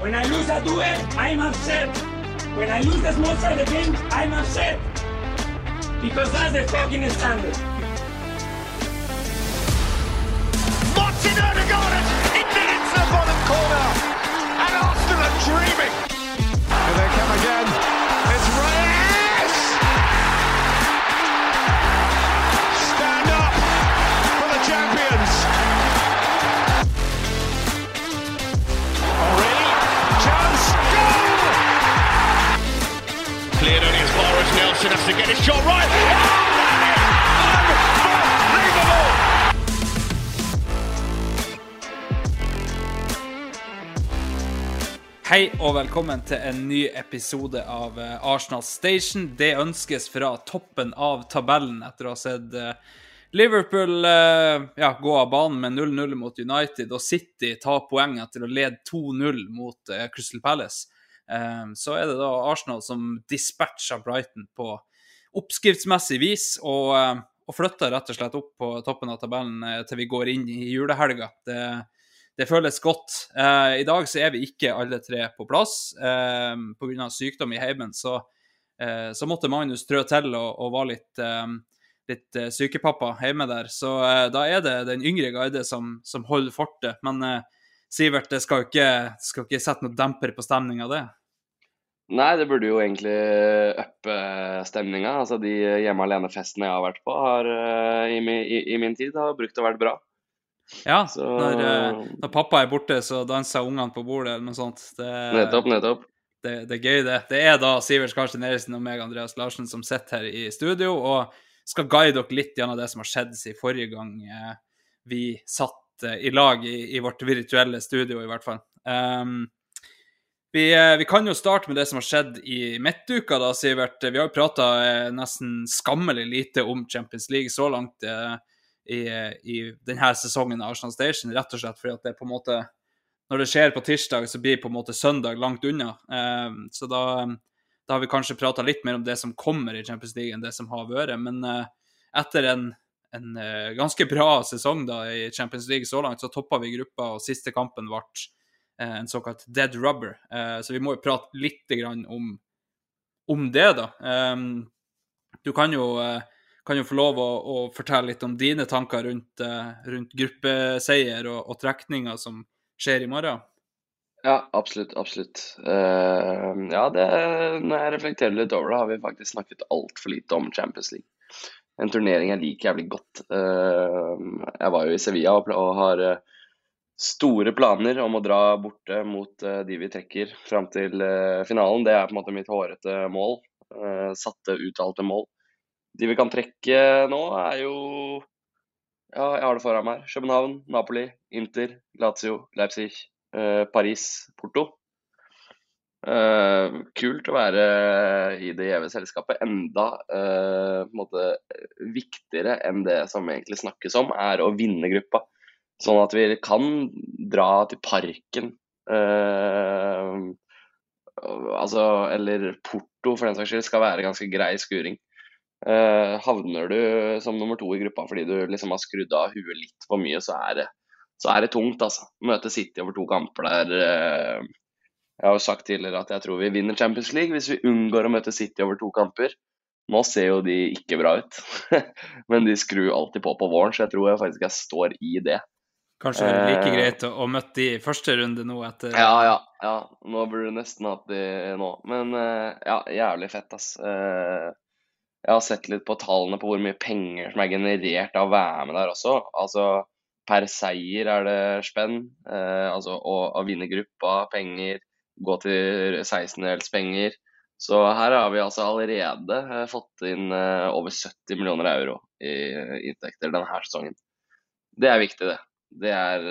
When I lose a duel, I'm upset. When I lose the small side of the game, I'm upset. Because that's the fucking standard. Martin Ødegaard into the bottom corner. And Arsenal are dreaming. Here they come again. It's Reyes! Stand up for the champions. Henry, chance, goal! Cleared only as far as Nelson has to get his shot right. Oh, that is unbelievable! Hei og velkommen til en ny episode av Arsenal Station. Det ønskes fra toppen av tabellen etter å ha sett Liverpool gå av banen med 0-0 mot United og City ta poeng etter å lede 2-0 mot Crystal Palace. Så er det da Arsenal som dispatcher Brighton på oppskriftsmessig vis og flytter rett og slett opp på toppen av tabellen til vi går inn i julehelga. Det føles godt. I dag så er vi ikke alle tre på plass. På grunn av sykdom i heimen, så måtte Magnus trø til og var litt sykepappa hjemme der. Så da er det den yngre garde som holder fortet. Men Sivert, det skal jo ikke sette noe demper på stemningen av det. Nei, det burde jo egentlig uppe stemninga. Altså, de hjemme alene-festene jeg har vært på i min tid har brukt å vært bra. Ja, Så... når pappa er borte, så danser ungene på bordet eller noe sånt. Nettopp. Det er gøy det. Det er da Sivert Karsten Eriksen og meg, Andreas Larsen, som sitter her i studio og skal guide dere litt gjennom det som har skjedd siden forrige gang vi satt i lag i vårt virtuelle studio i hvert fall. Vi kan jo starte med det som har skjedd i midtuka da, Sivert. Vi har jo pratet nesten skammelig lite om Champions League så langt i denne sesongen av Arsenal Station, rett og slett fordi at det på en måte, når det skjer på tirsdag, så blir på en måte søndag langt unna. Så da har vi kanskje pratet litt mer om det som kommer i Champions League enn det som har vært, men etter en ganske bra sesong da i Champions League så langt, så toppet vi gruppa, og siste kampen ble en såkalt dead rubber. Så vi må jo prate litt grann om det da. Du kan jo få lov å fortelle litt om dine tanker rundt gruppeseier og trekninger som skjer i morgen. Ja, absolutt. Når jeg reflekterer litt over det, har vi faktisk snakket alt for lite om Champions League. En turnering jeg liker jævlig godt. Jeg var jo i Sevilla og har store planer om å dra borte mot de vi trekker frem til finalen. Det er på en måte mitt hårete mål, satte uttalte mål. De vi kan trekke nå er jo, jeg har det foran meg, København, Napoli, Inter, Lazio, Leipzig, Paris, Porto. Kult å være i det gjeve selskapet. Enda på en måte viktigere enn det som egentlig snakkes om, er å vinne gruppa. Sånn at vi kan dra til parken, eller Porto for den saks skyld skal være ganske grei skuring. Havner du som nummer 2 i gruppa fordi du liksom har skrudd av huet litt for mye, så er det tungt, altså. Møte City over 2 kamper der. Jeg har jo sagt tidligere at jeg tror vi vinner Champions League hvis vi unngår å møte City over 2 kamper. Nå ser jo de ikke bra ut, men de skrur alltid på våren, så jeg tror faktisk jeg står i det. Kanskje like greit å møte de i første runde nå etter... Ja, nå burde du nesten hatt de nå, men jævlig fett, ass. Jeg har sett litt på tallene på hvor mye penger som er generert av å være med der også. Altså, per seier er det spenn. Å vinne gruppa, penger, gå til 16-dels penger. Så her har vi altså allerede fått inn over 70 millioner euro i inntekter denne sesongen. Det er viktig, det. Det er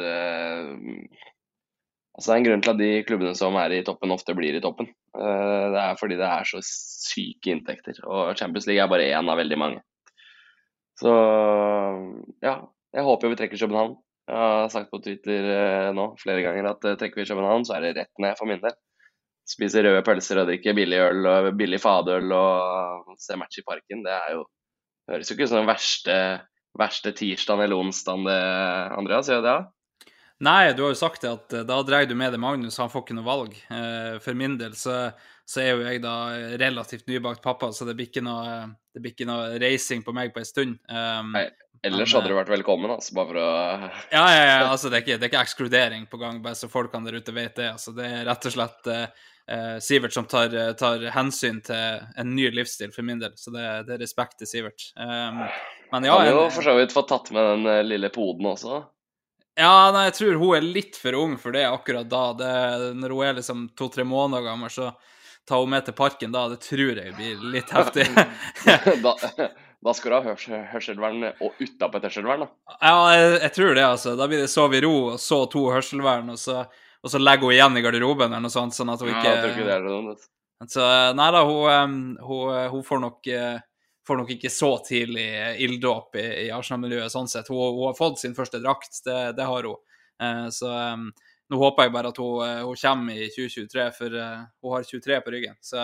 en grunn til at de klubbene som er i toppen ofte blir i toppen. Det er fordi det er så syke inntekter, og Champions League er bare en av veldig mange. Så ja, jeg håper vi trekker København. Jeg har sagt på Twitter nå flere ganger at trekker vi København, så er det rett ned for min del. Spise røde pølser og drikke billig øl og billig fadøl og se match i parken. Det høres jo ikke som den verste tirsdagen eller onsdagen det, Andreas, gjør det? Ja? Nei, du har jo sagt det at da dreier du med deg Magnus, han får ikke noe valg. For min del så er jo jeg da relativt nybakt pappa, så det blir ikke noe reising på meg på en stund. Nei, ellers hadde du vært velkommen, altså, bare for å... Ja, altså det er ikke ekskludering på gang, bare så folkene der ute vet det. Altså, det er rett og slett Sivert som tar hensyn til en ny livsstil for min del, så det er respekt til Sivert. Men ja... Kan jo for så vidt få tatt med den lille poden også. Ja, nei, jeg tror hun er litt for ung for det akkurat da. Når hun er liksom 2-3 måneder gammel, så tar hun med til parken da. Det tror jeg blir litt heftig. Da skal du ha hørselvern og utenpå et hørselvern, da. Ja, jeg tror det, altså. Da blir det sove i ro, og så 2 hørselvern, og så legger hun igjen i garderoben eller noe sånt, sånn at hun ikke... Ja, jeg tror ikke det er noe. Så, nei da, hun får nok ikke så tidlig ilddåp i Arsenal-miljøet, sånn sett. Hun har fått sin første drakt, det har hun. Så nå håper jeg bare at hun kommer i 2023, for hun har 23 på ryggen. Så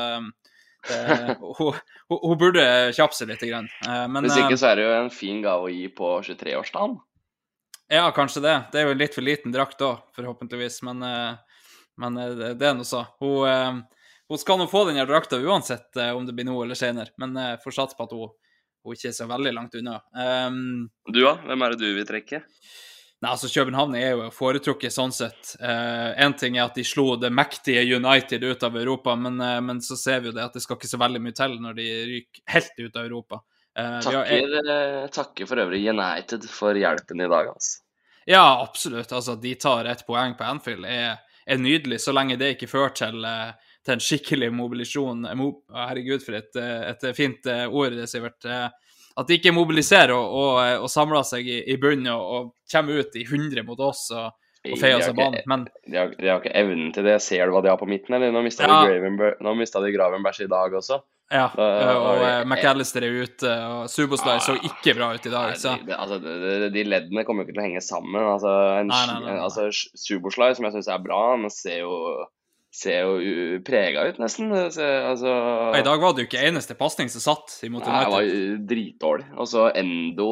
hun burde kjappe seg litt grann. Men, hvis ikke så er det jo en fin gave å gi på 23-årsdagen. Ja, kanskje det. Det er jo en litt for liten drakt da, forhåpentligvis. Men det er noe så. Hun skal nå få den her drakta uansett om det blir nå eller senere, men får satse på at hun ikke er så veldig langt unna. Du da? Hvem er det du vil trekke? Nei, altså København er jo foretrukket sånn sett. En ting er at de slo det mektige United ut av Europa, men så ser vi jo det at det skal ikke så veldig mye til når de ryker helt ut av Europa. Takker for øvrig United for hjelpen i dag, altså. Ja, absolutt. Altså, de tar 1 poeng på Anfield er nydelig, så lenge det ikke fører til en skikkelig mobilisasjon. Herregud, for et fint ord det, Sivert. At de ikke mobiliserer og samler seg i bunnen og kommer ut i 100 mot oss og feier oss av banen. Men de har ikke evnen til det. Ser du hva de har på midten, eller? Nå mistet de Gravenbergs i dag også. Ja, og McAllister er ute, og Suboslai så ikke bra ut i dag. Så. De leddene kommer jo ikke til å henge sammen. Altså, Suboslai, som jeg synes er bra, han ser jo preget ut, nesten. I dag var det jo ikke eneste passning som satt imot United. Det var dritdårlig. Og så Endo,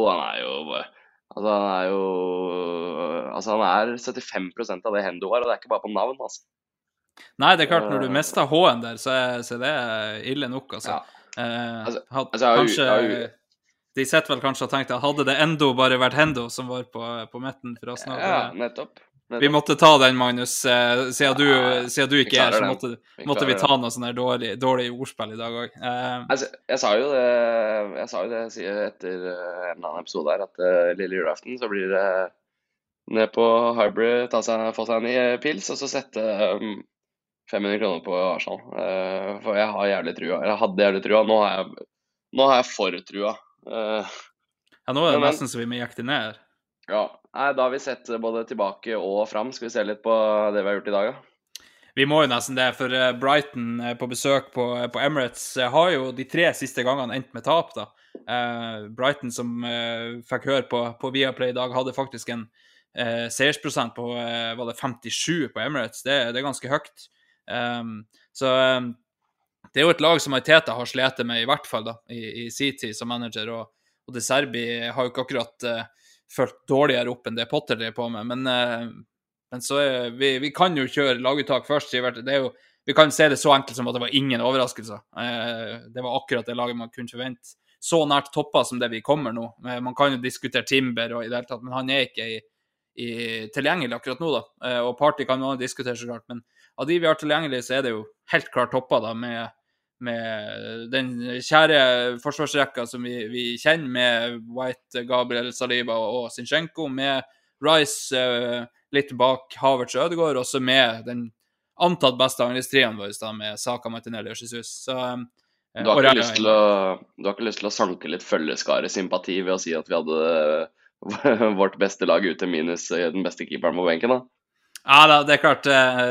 han er 75% av det Hendo var, og det er ikke bare på navn, altså. Nei, det er klart, når du mister H-en der, så er det ille nok, altså. De setter vel kanskje og tenkte at hadde det Endo bare vært Hendo som var på midten for oss nå. Ja, nettopp. Vi måtte ta den, Magnus, siden du ikke er, så måtte vi ta noe sånn her dårlig ordspill i dag også. Jeg sa jo det etter en eller annen episode her, at lille julaften så blir det ned på Hybrid, få seg en pils, og så sette 500 kroner på Arsenal. For jeg har jævlig trua. Jeg hadde jævlig trua, nå har jeg for trua. Ja, nå er det nesten så vi må jakte ned her. Ja, da har vi sett både tilbake og frem. Skal vi se litt på det vi har gjort i dag, da? Vi må jo nesten det, for Brighton på besøk på Emirates har jo de 3 siste gangene endt med tap, da. Brighton, som fikk høre på Viaplay i dag, hadde faktisk en seiersprosent på, var det 57 på Emirates? Det er ganske høyt. Så det er jo et lag som Arteta har slitt med i hvert fall da, i sin tid som manager, og De Serbi har jo ikke akkurat følt dårligere opp enn det Potter er på med, men så vi kan jo kjøre laguttak først, vi kan se det så enkelt som at det var ingen overraskelser. Det var akkurat det laget man kunne forvente. Så nært toppa som det vi kommer nå. Man kan jo diskutere Timber og i det hele tatt, men han er ikke tilgjengelig akkurat nå da, og Party kan man diskutere så klart, men av de vi har tilgjengelig så er det jo helt klart toppa da, med den kjære forsvarsrekka som vi kjenner, med White, Gabriel, Saliba og Zinchenko, med Rice litt bak Havertz og Ødegaard, også med den antatt beste angrepstrioen vår da, med Saka, Martinelli og Jesus. Så, du har ikke lyst til å sanke litt følgeskare sympati ved å si at vi hadde vårt beste lag ute minus den beste keeperen på benken, da? Ja, det er klart.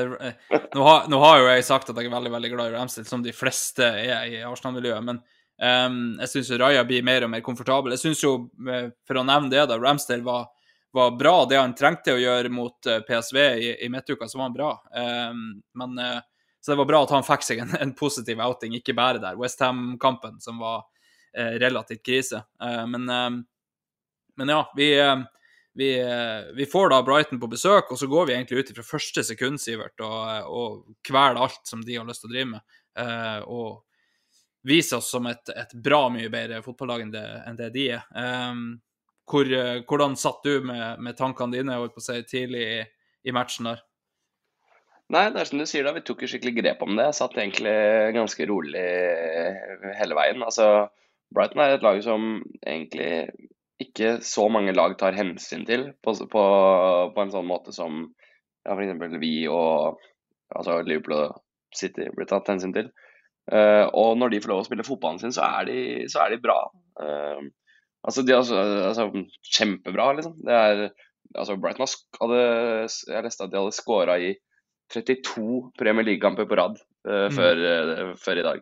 Nå har jo jeg sagt at jeg er veldig, veldig glad i Ramsdale, som de fleste er i Arsenal-miljøet, men jeg synes jo Raja blir mer og mer komfortabel. Jeg synes jo, for å nevne det da, Ramsdale var bra, det han trengte å gjøre mot PSV i midtuka, så var han bra. Så det var bra at han fikk seg en positiv outing, ikke bare der. West Ham-kampen, som var relativt krise. Men ja, vi får da Brighton på besøk, og så går vi egentlig ut fra første sekund, Sivert, og kveler alt som de har lyst til å drive med, og viser oss som et bra mye bedre fotballag enn det de Hvordan satt du med tankene dine på å si, tidlig i matchen der? Nei, det som du sier da, vi tok jo skikkelig grep om det. Jeg satt egentlig ganske rolig hele veien. Altså, Brighton et lag som egentlig ikke så mange lag tar hensyn til på en sånn måte som for eksempel vi og altså Liverpool og City blir tatt hensyn til. Og når de får lov å spille fotballen sin, så er de bra. Altså, de er kjempebra, liksom. Brighton jeg leste at de hadde skåret i 32 Premier League-kamper på rad før i dag.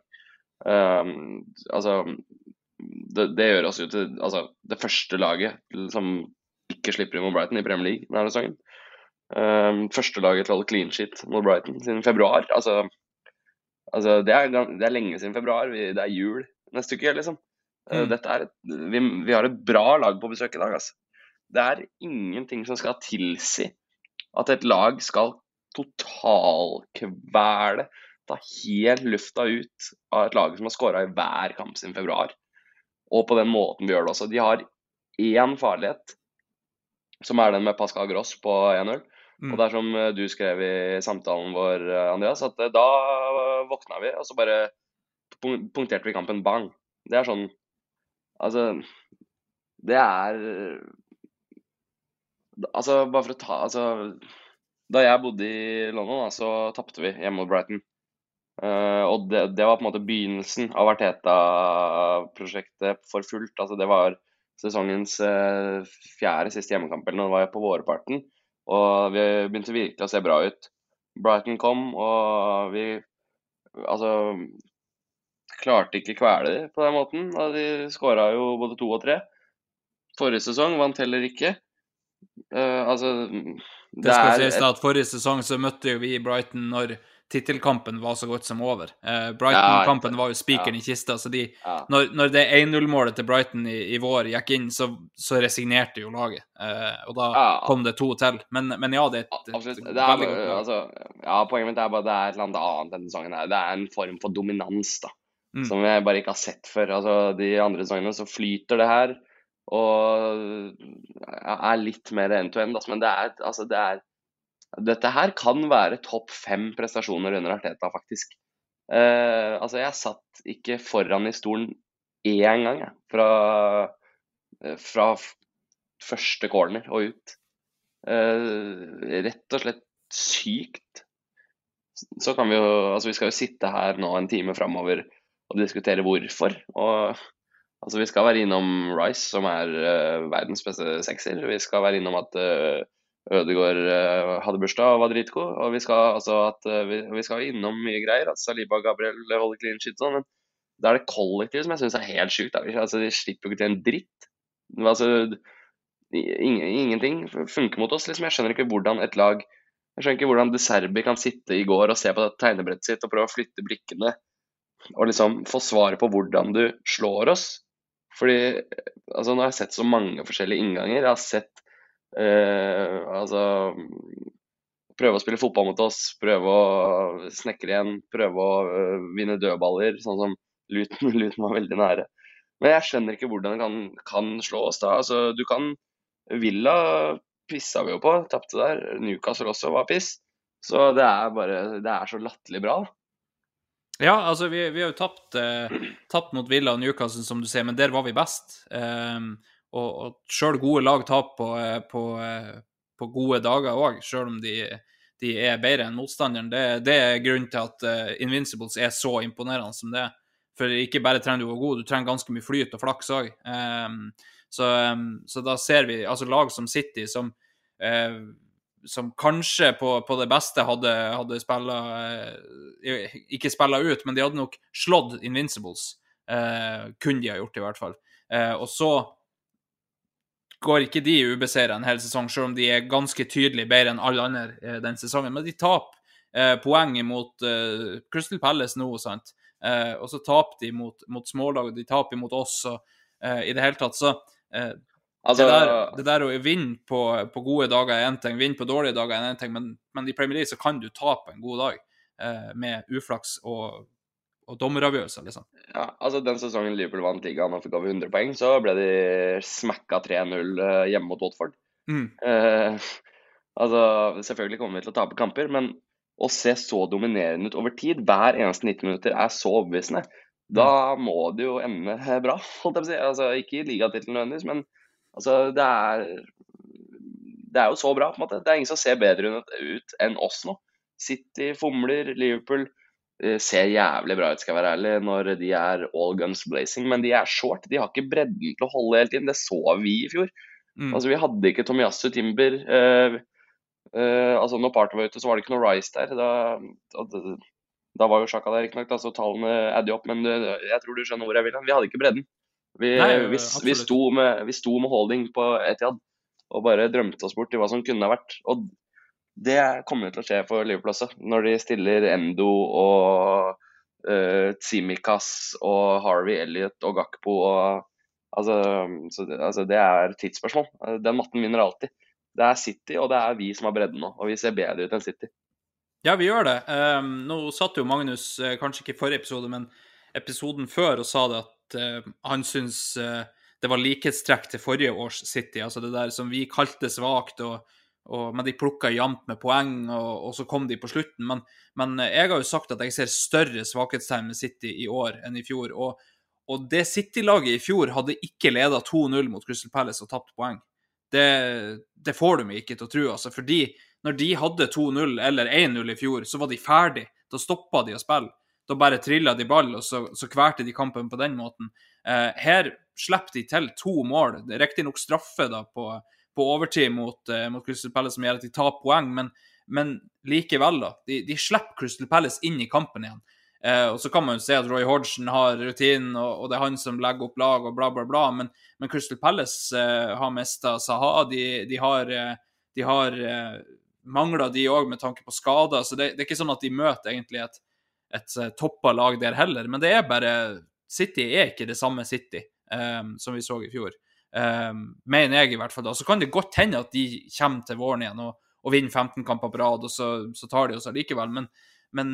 Det gjør oss jo til det første laget som ikke slipper inn mot Brighton i Premier League denne sesongen. Første laget til å holde clean sheet mot Brighton siden februar. Det er lenge siden februar, det er jul neste uke, liksom. Vi har et bra lag på besøk i dag, altså. Det er ingenting som skal tilsi at et lag skal totalkvele, ta helt lufta ut av et lag som har skåret i hver kamp siden februar. Og på den måten vi gjør det også. De har én farlighet, som den med Pascal Gross på 1-0. Og det som du skrev i samtalen vår, Andreas, at da våkna vi, og så bare punkterte vi kampen bang. Det sånn, bare for å ta, da jeg bodde i London, så tappte vi hjemme mot Brighton. Og det var på en måte begynnelsen av Arteta-prosjektet for fullt. Det var sesongens fjerde siste hjemmekamp, eller når det var på vårparten. Og vi begynte virkelig å se bra ut. Brighton kom, og vi klarte ikke kvele dem på den måten. Og de skåret jo både 2 og 3. Forrige sesong vant heller ikke. Det skal sies da at forrige sesong så møtte jo vi Brighton når titelkampen var så godt som over. Brighton-kampen var jo spikeren i kista, så når det 1-0-målet til Brighton i vår gikk inn, så resignerte jo laget. Og da kom det 2 til. Men ja, det et veldig godt lag. Poenget mitt bare det et eller annet denne sesongen her. Det en form for dominans da, som jeg bare ikke har sett før. De andre sesongene så flyter det her, og litt mer end-to-end, men dette her kan være topp 5 prestasjoner under Arteta, faktisk. Jeg satt ikke foran i stolen én gang, fra første corner og ut. Rett og slett sykt. Så kan vi jo, vi skal jo sitte her nå en time fremover og diskutere hvorfor, og vi skal være innom Rice, som verdens beste sekser. Vi skal være innom at Ødegaard hadde bursdag og var dritgod, og vi skal innom mye greier, at Saliba og Gabriel holder clean shit, men det det kollektivet som jeg synes helt sykt. De slipper jo ikke til en dritt. Ingenting funker mot oss, liksom. Jeg skjønner ikke hvordan et lag, jeg skjønner ikke hvordan De Serbi kan sitte i går og se på det tegnebrettet sitt og prøve å flytte blikkene og liksom få svaret på hvordan du slår oss. Fordi, nå har jeg sett så mange forskjellige innganger. Jeg har sett prøve å spille fotball mot oss, prøve å snekre igjen, prøve å vinne dødballer, sånn som Luton var veldig nære. Men jeg skjønner ikke hvordan det kan slå oss da. Villa pissa vi jo på, tappte der. Newcastle også var piss. Så det så latterlig bra da. Ja, vi har jo tapt mot Villa og Newcastle, som du sier, men der var vi best. Og selv gode lag taper på gode dager også, selv om de bedre enn motstanderen. Det grunnen til at Invincibles så imponerende som det. For ikke bare trenger du å være god, du trenger ganske mye flyt og flaks også. Så da ser vi lag som City, som kanskje på det beste hadde ikke spillet ut, men de hadde nok slått Invincibles, kunne de ha gjort i hvert fall. Og så går ikke de ubeseiret en hel sesong, selv om de ganske tydelig bedre enn alle andre den sesongen, men de taper poeng mot Crystal Palace nå, sant? Og så taper de mot smålag, og de taper mot oss, og i det hele tatt så Altså, det der å vinne på gode dager er en ting, vinne på dårlige dager er en ting, men i Premier League så kan du tape en god dag med uflaks og dommeravgjørelser, liksom. ja, altså den sesongen Liverpool vant ligaen og fikk over 100 poeng, så ble de smakka 3-0 hjemme mot Watford. Altså, selvfølgelig kommer vi til å tape kamper, men å se så dominerende ut over tid, hver eneste 90 minutter er så overbevisende. Da må det jo ende bra, holdt jeg på å si. Altså, ikke i ligatittelen nødvendigvis, men altså, det er jo så bra, på en måte. Det er ingen som ser bedre ut enn oss nå. City fomler, Liverpool ser jævlig bra ut, skal jeg være ærlig, når de er all guns blazing, men de er short. De har ikke bredden til å holde hele tiden. Det så vi i fjor. Altså, vi hadde ikke Tomiyasu, Timber. Altså, når Partey var ute, så var det ikke noe Rice der. Da var jo Xhaka der, ikke nok, så tallene adder opp, men jeg tror du skjønner hvor jeg vil. Vi hadde ikke bredden. Vi sto med Holding på Etihad og bare drømte oss bort til hva som kunne ha vært. Og det kommer til å skje for Liverpool også, når de stiller Endo og Tsimikas og Harvey Elliott og Gakpo. Altså, det er tidsspørsmål. Den matten vinner alltid. Det er City, og det er vi som har bredden nå, og vi ser bedre ut enn City. Ja, vi gjør det. Nå satt jo Magnus, kanskje ikke i forrige episode, men episoden før, og sa det at han synes det var likhetstrekk til forrige års City, altså det der som vi kalte svagt, men de plukket jevnt med poeng, og så kom de på slutten. Men jeg har jo sagt at jeg ser større svakhetstegn med City i år enn i fjor, og det City-laget i fjor hadde ikke ledet 2-0 mot Crystal Palace og tapt poeng. Det får du meg ikke til å tro, altså, fordi når de hadde 2-0 eller 1-0 i fjor, så var de ferdig. Da stoppet de å spille. Da bare trillet de ball, og så kverte de kampen på den måten. Her slipper de til 2 mål. Det er riktig nok straffe da på overtid mot Crystal Palace som gjør at de tar poeng, men likevel da, de slipper Crystal Palace inn i kampen igjen. Og så kan man jo se at Roy Hodgson har rutinen, og det er han som legger opp lag og bla bla bla, men Crystal Palace har mistet Zaha, de har manglet de også med tanke på skader, så det er ikke sånn at de møter egentlig et toppet lag der heller, men det er bare, City er ikke det samme City som vi så i fjor, mener jeg i hvert fall da. Så kan det godt hende at de kommer til våren igjen og vinner 15 kamper på rad, og så tar de oss likevel, men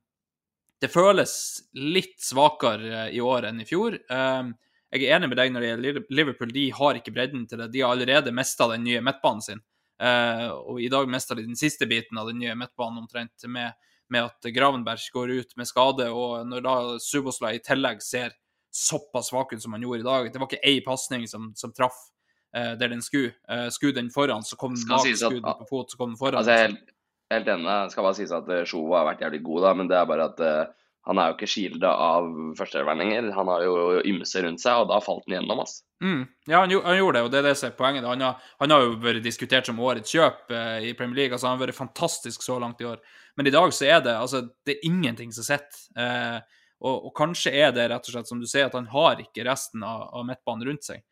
det føles litt svakere i år enn i fjor. Jeg er enig med deg når det gjelder Liverpool, de har ikke bredden til det, de har allerede mistet den nye midtbanen sin, og i dag mistet de den siste biten av den nye midtbanen omtrent med at Gravenberg går ut med skade, og når da Szoboszlai i tillegg ser såpass svak ut som han gjorde i dag, det var ikke en passning som traff der den skulle den foran, så kom den bak skuden på fot, så kom den foran. Altså, helt enig, skal bare sies at Shovo har vært jævlig god da, men det er bare at han er jo ikke skildet av førsteverninger, han har jo ymse rundt seg, og da falt han gjennom, ass. Ja, han gjorde det, og det er det som er poenget. Han har jo vært diskutert som årets kjøp i Premier League, altså han har vært fantastisk så langt i år. Men i dag så er det, altså, det er ingenting som sitter. Og kanskje er det rett og slett, som du sier, at han har ikke resten av midtbanen rundt seg.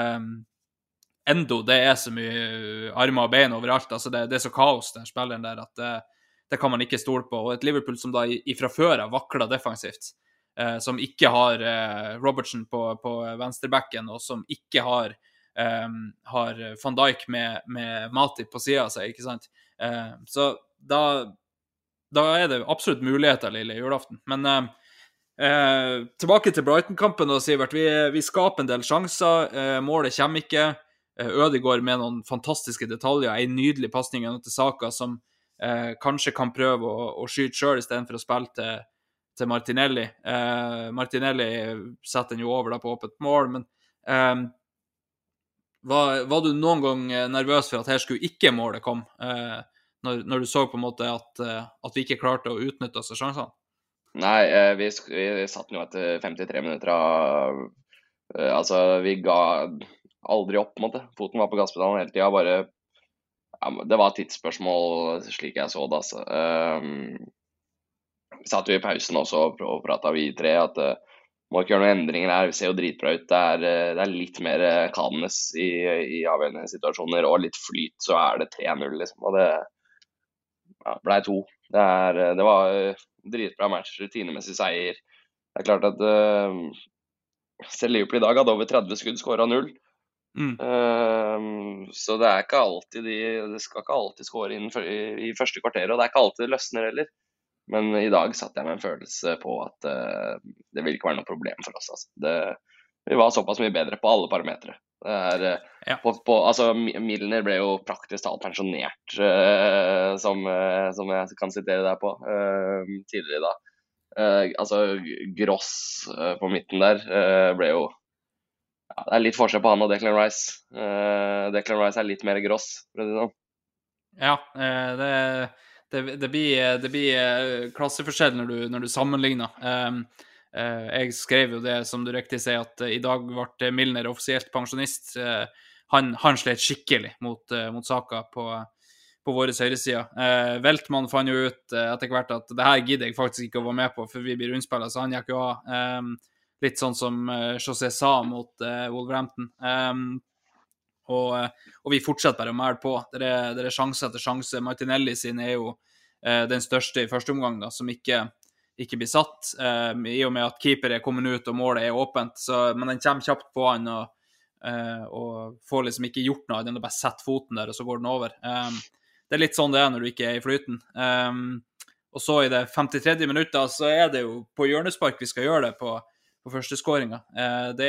Endo, det er så mye armer og bein overalt, altså det er så kaos der spilleren der, at det kan man ikke stole på. Og et Liverpool som da ifra før har vaklet defensivt, som ikke har Robertson på venstrebacken, og som ikke har Van Dijk med Matip på siden av seg, ikke sant? Så da er det absolutt muligheter, lille julaften. Men tilbake til Brighton-kampen, og Sivert, vi skaper en del sjanser, målet kommer ikke, Ødegaard med noen fantastiske detaljer, en nydelig passning til Saka som kanskje kan prøve å skyte selv i stedet for å spille til Martinelli. Martinelli setter den jo over da på åpent mål, men var du noen gang nervøs for at her skulle ikke målet komme, når du så på en måte at vi ikke klarte å utnytte oss av sjansene? Nei, vi satt jo etter 53 minutter av, altså vi ga aldri opp, på en måte. Foten var på gasspedalen hele tiden, bare, ja, det var et tidsspørsmål slik jeg så det, altså. Vi satt jo i pausen også og pratet vi tre at må ikke gjøre noen endringer her, vi ser jo dritbra ut, det er litt mer calmness i avgjørende situasjoner, og litt flyt, så er det 3-0 liksom, og det ble 2. Det var dritbra match, rutinemessig seier. Det er klart at selv Liverpool i dag hadde over 30 skudd, skåret 0. Så det er ikke alltid det skal ikke alltid score inn i første kvarteret, og det er ikke alltid det løsner heller. Men i dag satt jeg med en følelse på at det vil ikke være noe problem for oss. Altså. Vi var såpass mye bedre på alle parametre. Altså, Milner ble jo praktisk talt pensjonert, som jeg kan sitere deg på tidligere da. Altså Gross på midten der ble jo det er litt forskjell på han og Declan Rice. Declan Rice er litt mer Gross, for å si det sånn. Ja, det blir klasseforskjell når du sammenligner. Jeg skrev jo det, som du riktig sier, at i dag ble Milner offisielt pensjonist. Han slet skikkelig mot Saka på våre høyresida. Veltmann fant jo ut etter hvert at det her gidder jeg faktisk ikke å være med på, for vi blir rundspillet, så han gikk jo av. Litt sånn som José sa mot Wolverhampton. Og vi fortsetter bare å mæle på. Det er sjanse etter sjanse. Martinelli sin er jo den største i første omgang, da, som ikke blir satt, i og med at keeper er kommet ut og målet er åpent. Men den kommer kjapt på han og får liksom ikke gjort noe. Den er bare sett foten der, og så går den over. Det er litt sånn det er når du ikke er i flyten. Og så i det 53. minuttet så er det jo på hjørnespark vi skal gjøre det på første skåringa. Det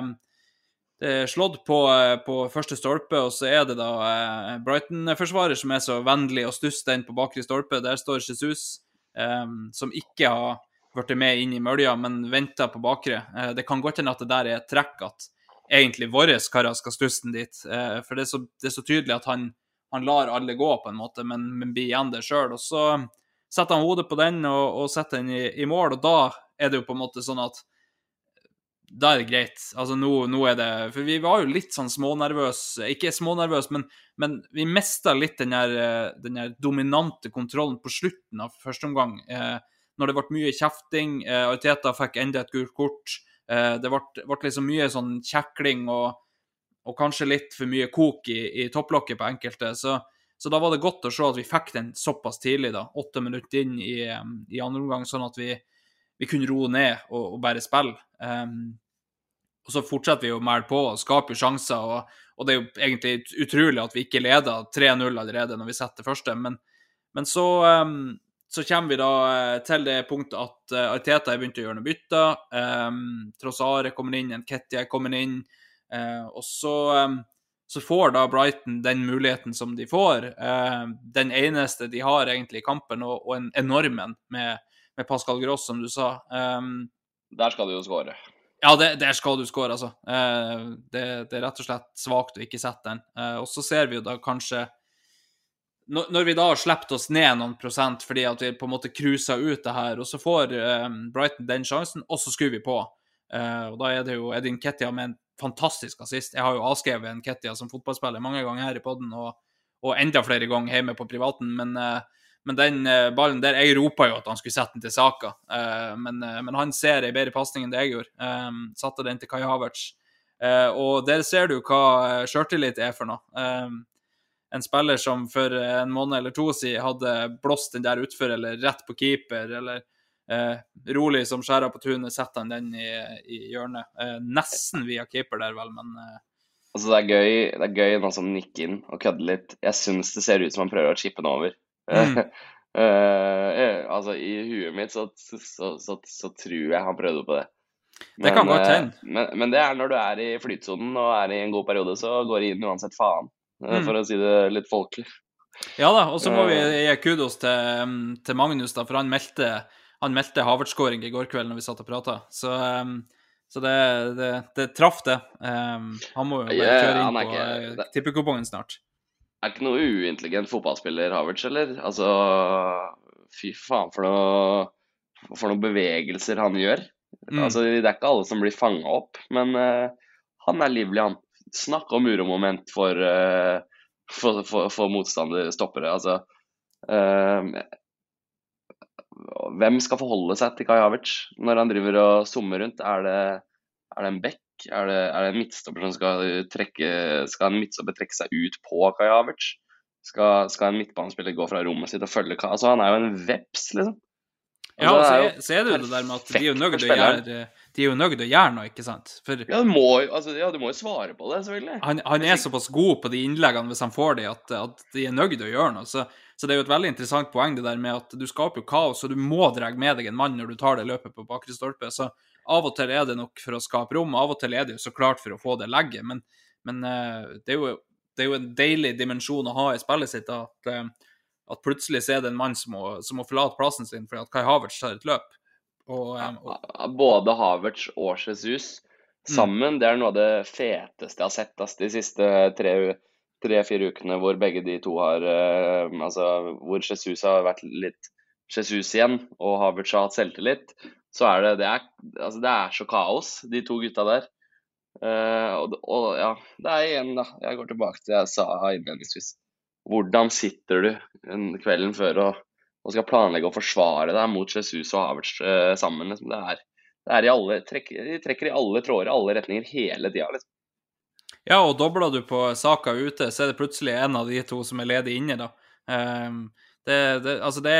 er slått på første stolpe, og så er det da Brighton-forsvarer som er så vennlig og stusser den på bakre stolpe. Der står Jesus, som ikke har vært med inn i mølja, men venter på bakre. Det kan godt hende at det der er et trekk at egentlig våre karer skal stusse den dit, for det er så tydelig at han lar alle gå på en måte, men blir igjen det selv. Og så setter han hodet på den og setter den i mål, og da er det jo på en måte sånn at da er det greit. Altså nå er det, for vi var jo litt sånn smånervøs, ikke smånervøs, men vi mistet litt den her dominante kontrollen på slutten av første omgang, når det ble mye kjefting. Arteta fikk enda et gult kort, det ble liksom mye sånn kjekling og kanskje litt for mye kok i topplokket på enkelte, så da var det godt å se at vi fikk den såpass tidlig da, 8 minutter inn i andre omgang, sånn at vi kunne roe ned og bare spille. Og så fortsetter vi jo mer på og skaper sjanser, og det er jo egentlig utrolig at vi ikke leder 3-0 allerede når vi setter første, men så kommer vi da til det punktet at Arteta har begynt å gjøre noe bytter, Trossard kommer inn, Nketiah kommer inn, og så får da Brighton den muligheten som de får, den eneste de har egentlig i kampen, og en enorm en med Pascal Gross, som du sa. Der skal du jo skåre. Ja, der skal du skåre, altså. Det er rett og slett svagt å ikke sette den. Og så ser vi jo da kanskje, når vi da har slept oss ned noen prosent, fordi at vi på en måte cruiser ut det her, og så får Brighton den sjansen, og så skrur vi på. Og da er det jo Edin Nketiah med en fantastisk assist. Jeg har jo avskrevet Nketiah som fotballspiller mange ganger her i podden, og enda flere ganger hjemme på privaten, men den ballen der, jeg ropet jo at han skulle sette den til Saka, men han ser en bedre passning enn det jeg gjorde. Satte den til Kai Havertz. Og der ser du hva selvtillit er for noe. En spiller som for en måned eller to siden hadde blåst den der utfor, eller rett på keeper, eller rolig som skjærer på tunet, setter han den i hjørnet. Nesten via keeper der vel, men... Altså det er gøy noen som nikker inn og kødder litt. Jeg synes det ser ut som han prøver å chippe den over. Altså i huet mitt så tror jeg han prøvde på det. Det kan godt hende. Men det er når du er i flytsonen og er i en god periode, så går det inn uansett faen, for å si det litt folkelig. Ja da, og så må vi gi kudos til Magnus da, for han meldte Havertz-skåring i går kveld når vi satt og pratet. Så det traff det. Han må jo bare kjøre inn på tippekupongen snart. Er ikke noe uintelligent fotballspiller Havertz, eller? Altså, fy faen for noen bevegelser han gjør. Altså, det er ikke alle som blir fanget opp, men han er livlig, han. Snakk om uromoment for motstander stoppere. Altså, hvem skal forholde seg til Kai Havertz når han driver og zoomer rundt? Er det en bekk? Er det en midtstopper som skal en midtstopper trekke seg ut på Kai Havertz? Skal en midtbanespiller gå fra rommet sitt og følge Kai? Altså, han er jo en veps, liksom. Ja, Altså, og det er så er det jo det der med at de er jo perfekt nødt for til å spilleren. de er jo nødt til å gjøre noe, ikke sant? For Ja, du må jo svare på det, selvfølgelig. han er såpass god på de innleggene hvis han får de, at de er nødt til å gjøre noe. Så det er jo et veldig interessant poeng det der med at du skaper jo kaos, og du må dra med deg en mann når du tar det løpet på bakre stolpe. Så av og til er det nok for å skape rom, av og til er det jo så klart for å få det legget. Men det er jo en deilig dimensjon å ha i spillet sitt, at plutselig så er det en mann som må forlate plassen sin fordi at Kai Havertz tar et løp. Både Havertz og Jesus sammen, det er noe av det feteste jeg har sett de siste 3-4 ukene, hvor begge de to har hvor Jesus har vært litt Jesus igjen, og Havertz har hatt selvtillit. Så det er så kaos, de to gutta der. Og ja, det er igjen da, jeg går tilbake til det jeg sa innledningsvis. Hvordan sitter du kvelden før og skal planlegge å forsvare deg mot Jesus og Havertz sammen? Liksom. Det er de trekker i alle tråder, alle retninger hele tida. Liksom. Ja, og dobler du på Saka ute, så er det plutselig en av de to som er ledig inne, da. Det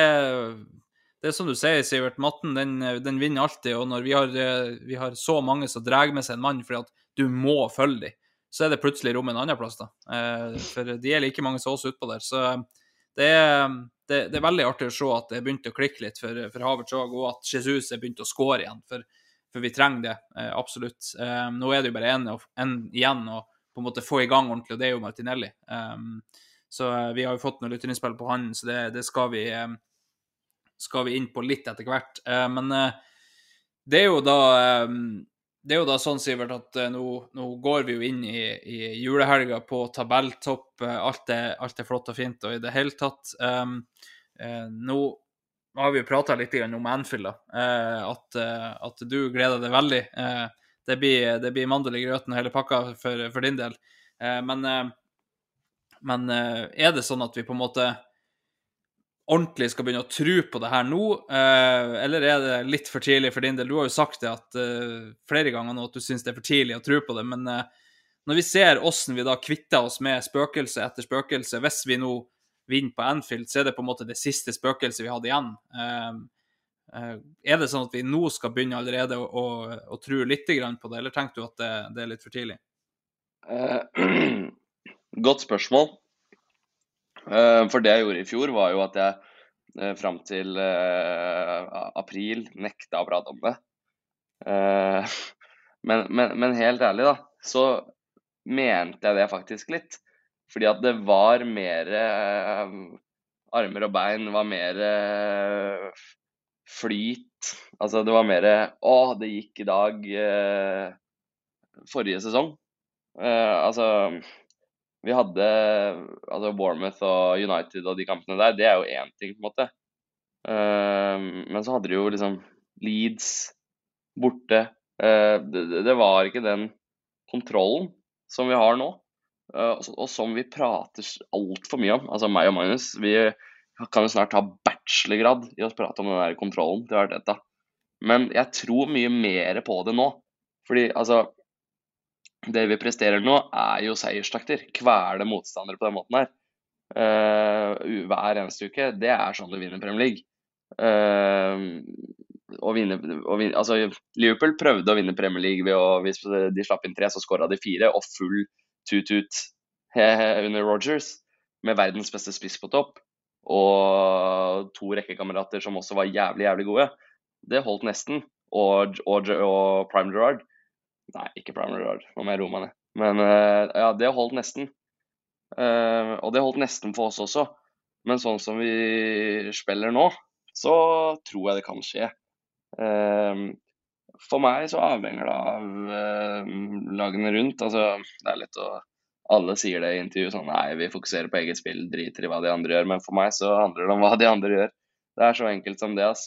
er som du sier, Sivert, matten, den vinner alltid, og når vi har så mange som drar med seg en mann fordi at du må følge dem, så er det plutselig rom en annen plass, da. For de er like mange som oss utpå der, så det er veldig artig å se at det er begynt å klikke litt for Havertz og at Jesus er begynt å score igjen, for vi trenger det, absolutt. Nå er det jo bare en igjen å på en måte få i gang ordentlig, og det er jo Martinelli. Så vi har jo fått noe lytterinnspill på han, så det skal vi inn på litt etter hvert. Men det er jo da sånn, Sivert, at nå går vi jo inn i julehelga på tabelltopp, alt er flott og fint, og i det hele tatt. Nå har vi jo pratet litt om Anfield, at du gleder deg veldig. Det blir mandel i grøten og hele pakka for din del. Men er det sånn at vi på en måte ordentlig skal begynne å tro på det her nå, eller er det litt for tidlig for din del? Du har jo sagt det at flere ganger nå at du synes det er for tidlig å tro på det, men når vi ser hvordan vi da kvitter oss med spøkelse etter spøkelse, hvis vi nå vinner på Anfield, så er det på en måte det siste spøkelset vi hadde igjen. Er det sånn at vi nå skal begynne allerede å tro litt grann på det, eller tenker du at det er litt for tidlig? Godt spørsmål. For det jeg gjorde i fjor var jo at jeg frem til april nekta å prate om det. Men helt ærlig da, så mente jeg det faktisk litt. Fordi at det var mer armer og bein, var mer flyt. Altså det var mer, det gikk i dag forrige sesong. Vi hadde Bournemouth og United og de kampene der, det er jo en ting på en måte. Men så hadde de jo liksom Leeds borte. Det var ikke den kontrollen som vi har nå, og som vi prater alt for mye om. Altså meg og Magnus, vi kan jo snart ta bachelorgrad i å prate om den der kontrollen til Arteta. Men jeg tror mye mer på det nå, fordi det vi presterer nå er jo seierstakter. Kvele motstandere på den måten her. Hver eneste uke. Det er sånn du vinner Premier League. Liverpool prøvde å vinne Premier League hvis de slapp inn 3, så skåret de 4, og full tut-tut under Rodgers, med verdens beste spiss på topp, og 2 rekkekamerater som også var jævlig gode. Det holdt nesten. Og Prime Gerrard. Nei, ikke Prime Gerrard, nå må jeg roe meg ned. Men ja, det holdt nesten. Og det holdt nesten for oss også. Men sånn som vi spiller nå, så tror jeg det kan skje. For meg så avhenger det av lagene rundt. Altså, det er lett å... Alle sier det i intervju sånn, nei, vi fokuserer på eget spill, driter i hva de andre gjør. Men for meg så handler det om hva de andre gjør. Det er så enkelt som det,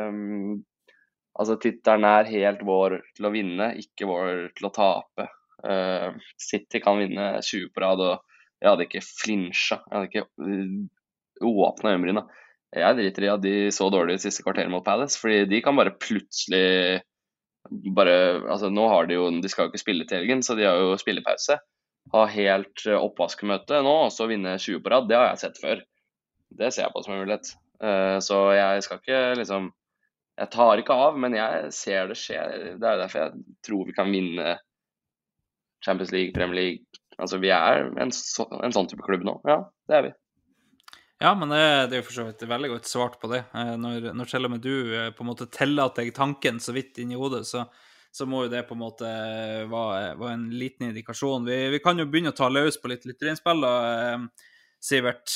tittelen er helt vår til å vinne, ikke vår til å tape. City kan vinne 20 på rad, og jeg hadde ikke flinsja. Jeg hadde ikke åpnet øyenbryna. Jeg driter i at de så dårlig siste kvarteret mot Palace, fordi de kan bare plutselig nå har de jo, de skal jo ikke spille til helgen, så de har jo spillepause. Ha helt oppvaskmøte nå, og så vinne 20 på rad, det har jeg sett før. Det ser jeg på som en mulighet. Så jeg skal ikke liksom Jeg tar ikke av, men jeg ser det skje. Det derfor jeg tror vi kan vinne Champions League, Premier League. Altså, vi en sånn type klubb nå. Ja, det vi. Ja, men det jo for så vidt veldig godt svart på det. Når selv om du på en måte tillater deg tanken så vidt inn i hodet, så må jo det på en måte være en liten indikasjon. Vi kan jo begynne å ta løs på litt lytterinnspill da, Sivert.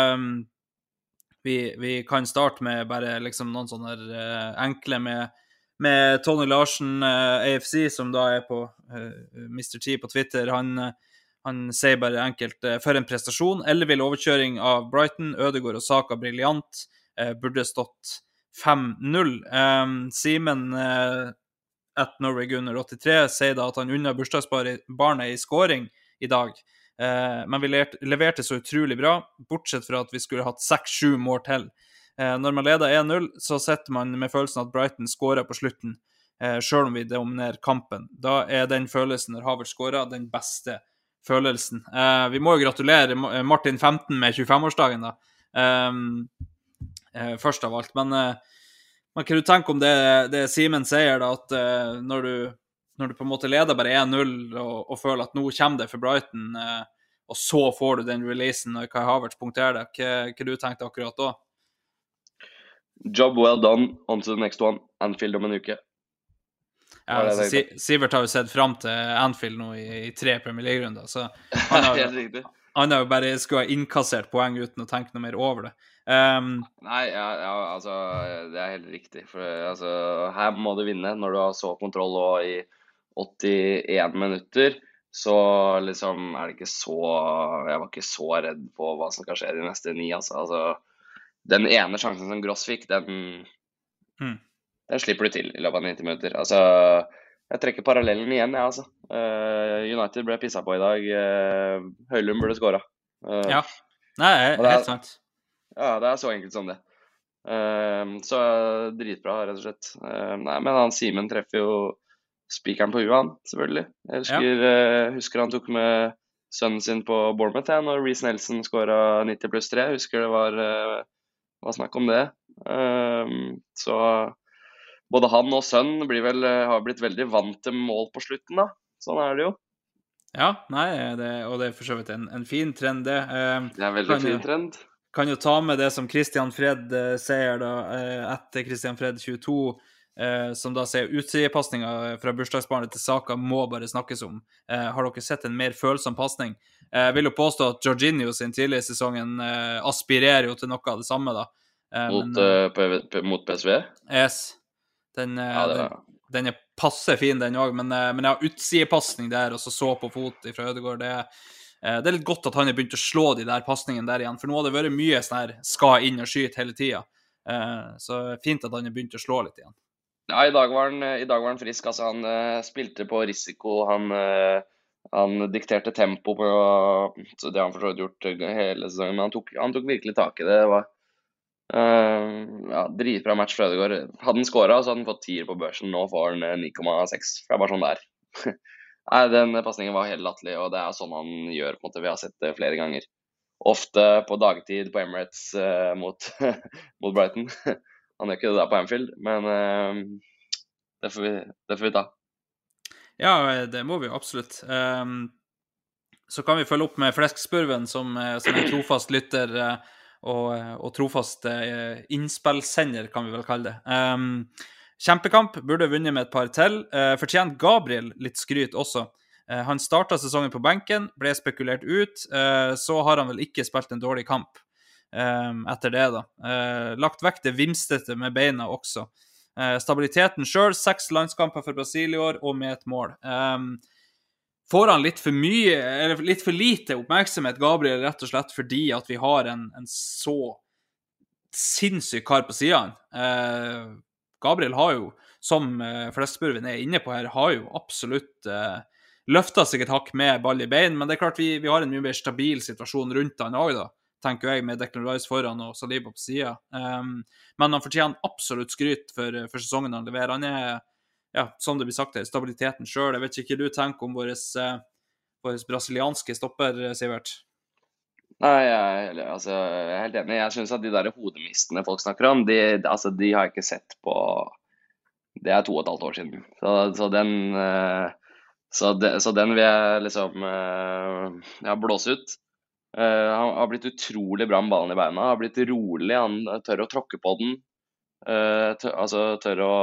Vi kan starte med bare liksom noen sånne enkle med Tony Larsen, AFC, som da på Mr. T på Twitter. Han sier bare enkelt, for en prestasjon, ellevill overkjøring av Brighton, Ødegaard og Saka briljant, burde stått 5-0. Simen at Norway Gunner 83 sier da at han unna bursdagsbarnet i scoring i dag, men vi leverte så utrolig bra, bortsett fra at vi skulle hatt 6-7 mål til. Når man leder 1-0, så setter man med følelsen at Brighton scorer på slutten, selv om vi dominerer kampen. Da den følelsen når Havertz scorer den beste følelsen. Vi må jo gratulere Martin 15 med 25-årsdagen da, først av alt, men kan du tenke om det Simen sier da, at når du på en måte leder bare 1-0 og føler at nå kommer det for Brighton, og så får du den releasen når Kai Havertz punkterer det, hva du tenkte akkurat da? Job well done, on to the next one, Anfield om en uke. Ja, altså, Sivert har jo sett frem til Anfield nå i 3 Premier League-runder, så han har jo bare skulle ha innkassert poeng uten å tenke noe mer over det. Nei, altså, det helt riktig, for altså, her må du vinne når du har så kontroll og i 81 minutter, så liksom det ikke så, jeg var ikke så redd på hva som kan skje de neste 9, altså, den ene sjansen som Gross fikk, den slipper du til i løpet av 90 minutter. Altså, jeg trekker parallellen igjen, altså. United ble pisset på i dag. Høylund burde skåret. Ja, nei, helt sant. Ja, det så enkelt som det. Så dritbra, rett og slett. Nei, men han Simen treffer jo spikeren på huet, selvfølgelig. Jeg husker han tok med sønnen sin på Bournemouth, når Reece Nelson skåret 90+3. Jeg husker det var snakk om det. Så både han og sønnen har blitt veldig vant til mål på slutten da. Sånn det jo. Ja, nei, og det for så vidt en fin trend det. Det en veldig fin trend. Kan jo ta med det som Christian Fred sier da, etter Christian Fred 22, som da sier utsidepasninger fra bursdagsbarnet til Saka må bare snakkes om. Har dere sett en mer følsom passning? Jeg vil jo påstå at Jorginho sin tidligere i sesongen aspirerer jo til noe av det samme da. Mot PSV? Yes. Den passe fin den også, men jeg har utsidepasning der, og så på fot fra Ødegaard. Det litt godt at han har begynt å slå de der passningen der igjen, for nå har det vært mye sånn her, skal inn og skyte hele tiden. Så fint at han har begynt å slå litt igjen. Ja, i dag var han frisk, altså han spilte på risiko, han dikterte tempo på, så det har han forstått gjort hele sesongen, men han tok virkelig tak i det. Det var dritbra match fra Ødegaard. Hadde han skåret, så hadde han fått 10 på børsen. Nå får han 9,6. Det bare sånn der. Nei, den passningen var helt latterlig, og det sånn han gjør på en måte. Vi har sett det flere ganger. Ofte på dagtid på Emirates mot Brighton. Han gjør ikke det der på Anfield, men det får vi ta. Ja, det må vi absolutt. Så kan vi følge opp med Fleskspurven, som en trofast lytter og trofast innspillsender, kan vi vel kalle det. Kjempekamp, burde vunnet med et par til. Fortjent Gabriel litt skryt også. Han startet sesongen på benken, ble spekulert ut, så har han vel ikke spilt en dårlig kamp etter det da. Lagt vekk det vimstete med beina også. Stabiliteten selv, 6 landskamper for Brasil i år, og med et mål. Får han litt for mye, eller litt for lite oppmerksomhet, Gabriel, rett og slett fordi at vi har en så sinnssyk kar på siden. Gabriel har jo, som Fleskspurven inne på her, har jo absolutt løftet seg et hakk med ball i bein, men det klart vi har en mye mer stabil situasjon rundt han også da, tenker jeg, med Declan Rice foran og Saliba på siden. Men han fortjener absolutt skryt for sesongen han leverer. Han ja, som det blir sagt her, stabiliteten selv. Jeg vet ikke du tenker om våres brasilianske stopper, Sivert? Nei, jeg er helt enig. Jeg synes at de der hodemistene folk snakker om, de har jeg ikke sett på. Det er 2,5 år siden. Så den vil jeg liksom blåse ut. Han har blitt utrolig bra med ballen i beina. Han har blitt rolig, han tør å tråkke på den. Tør å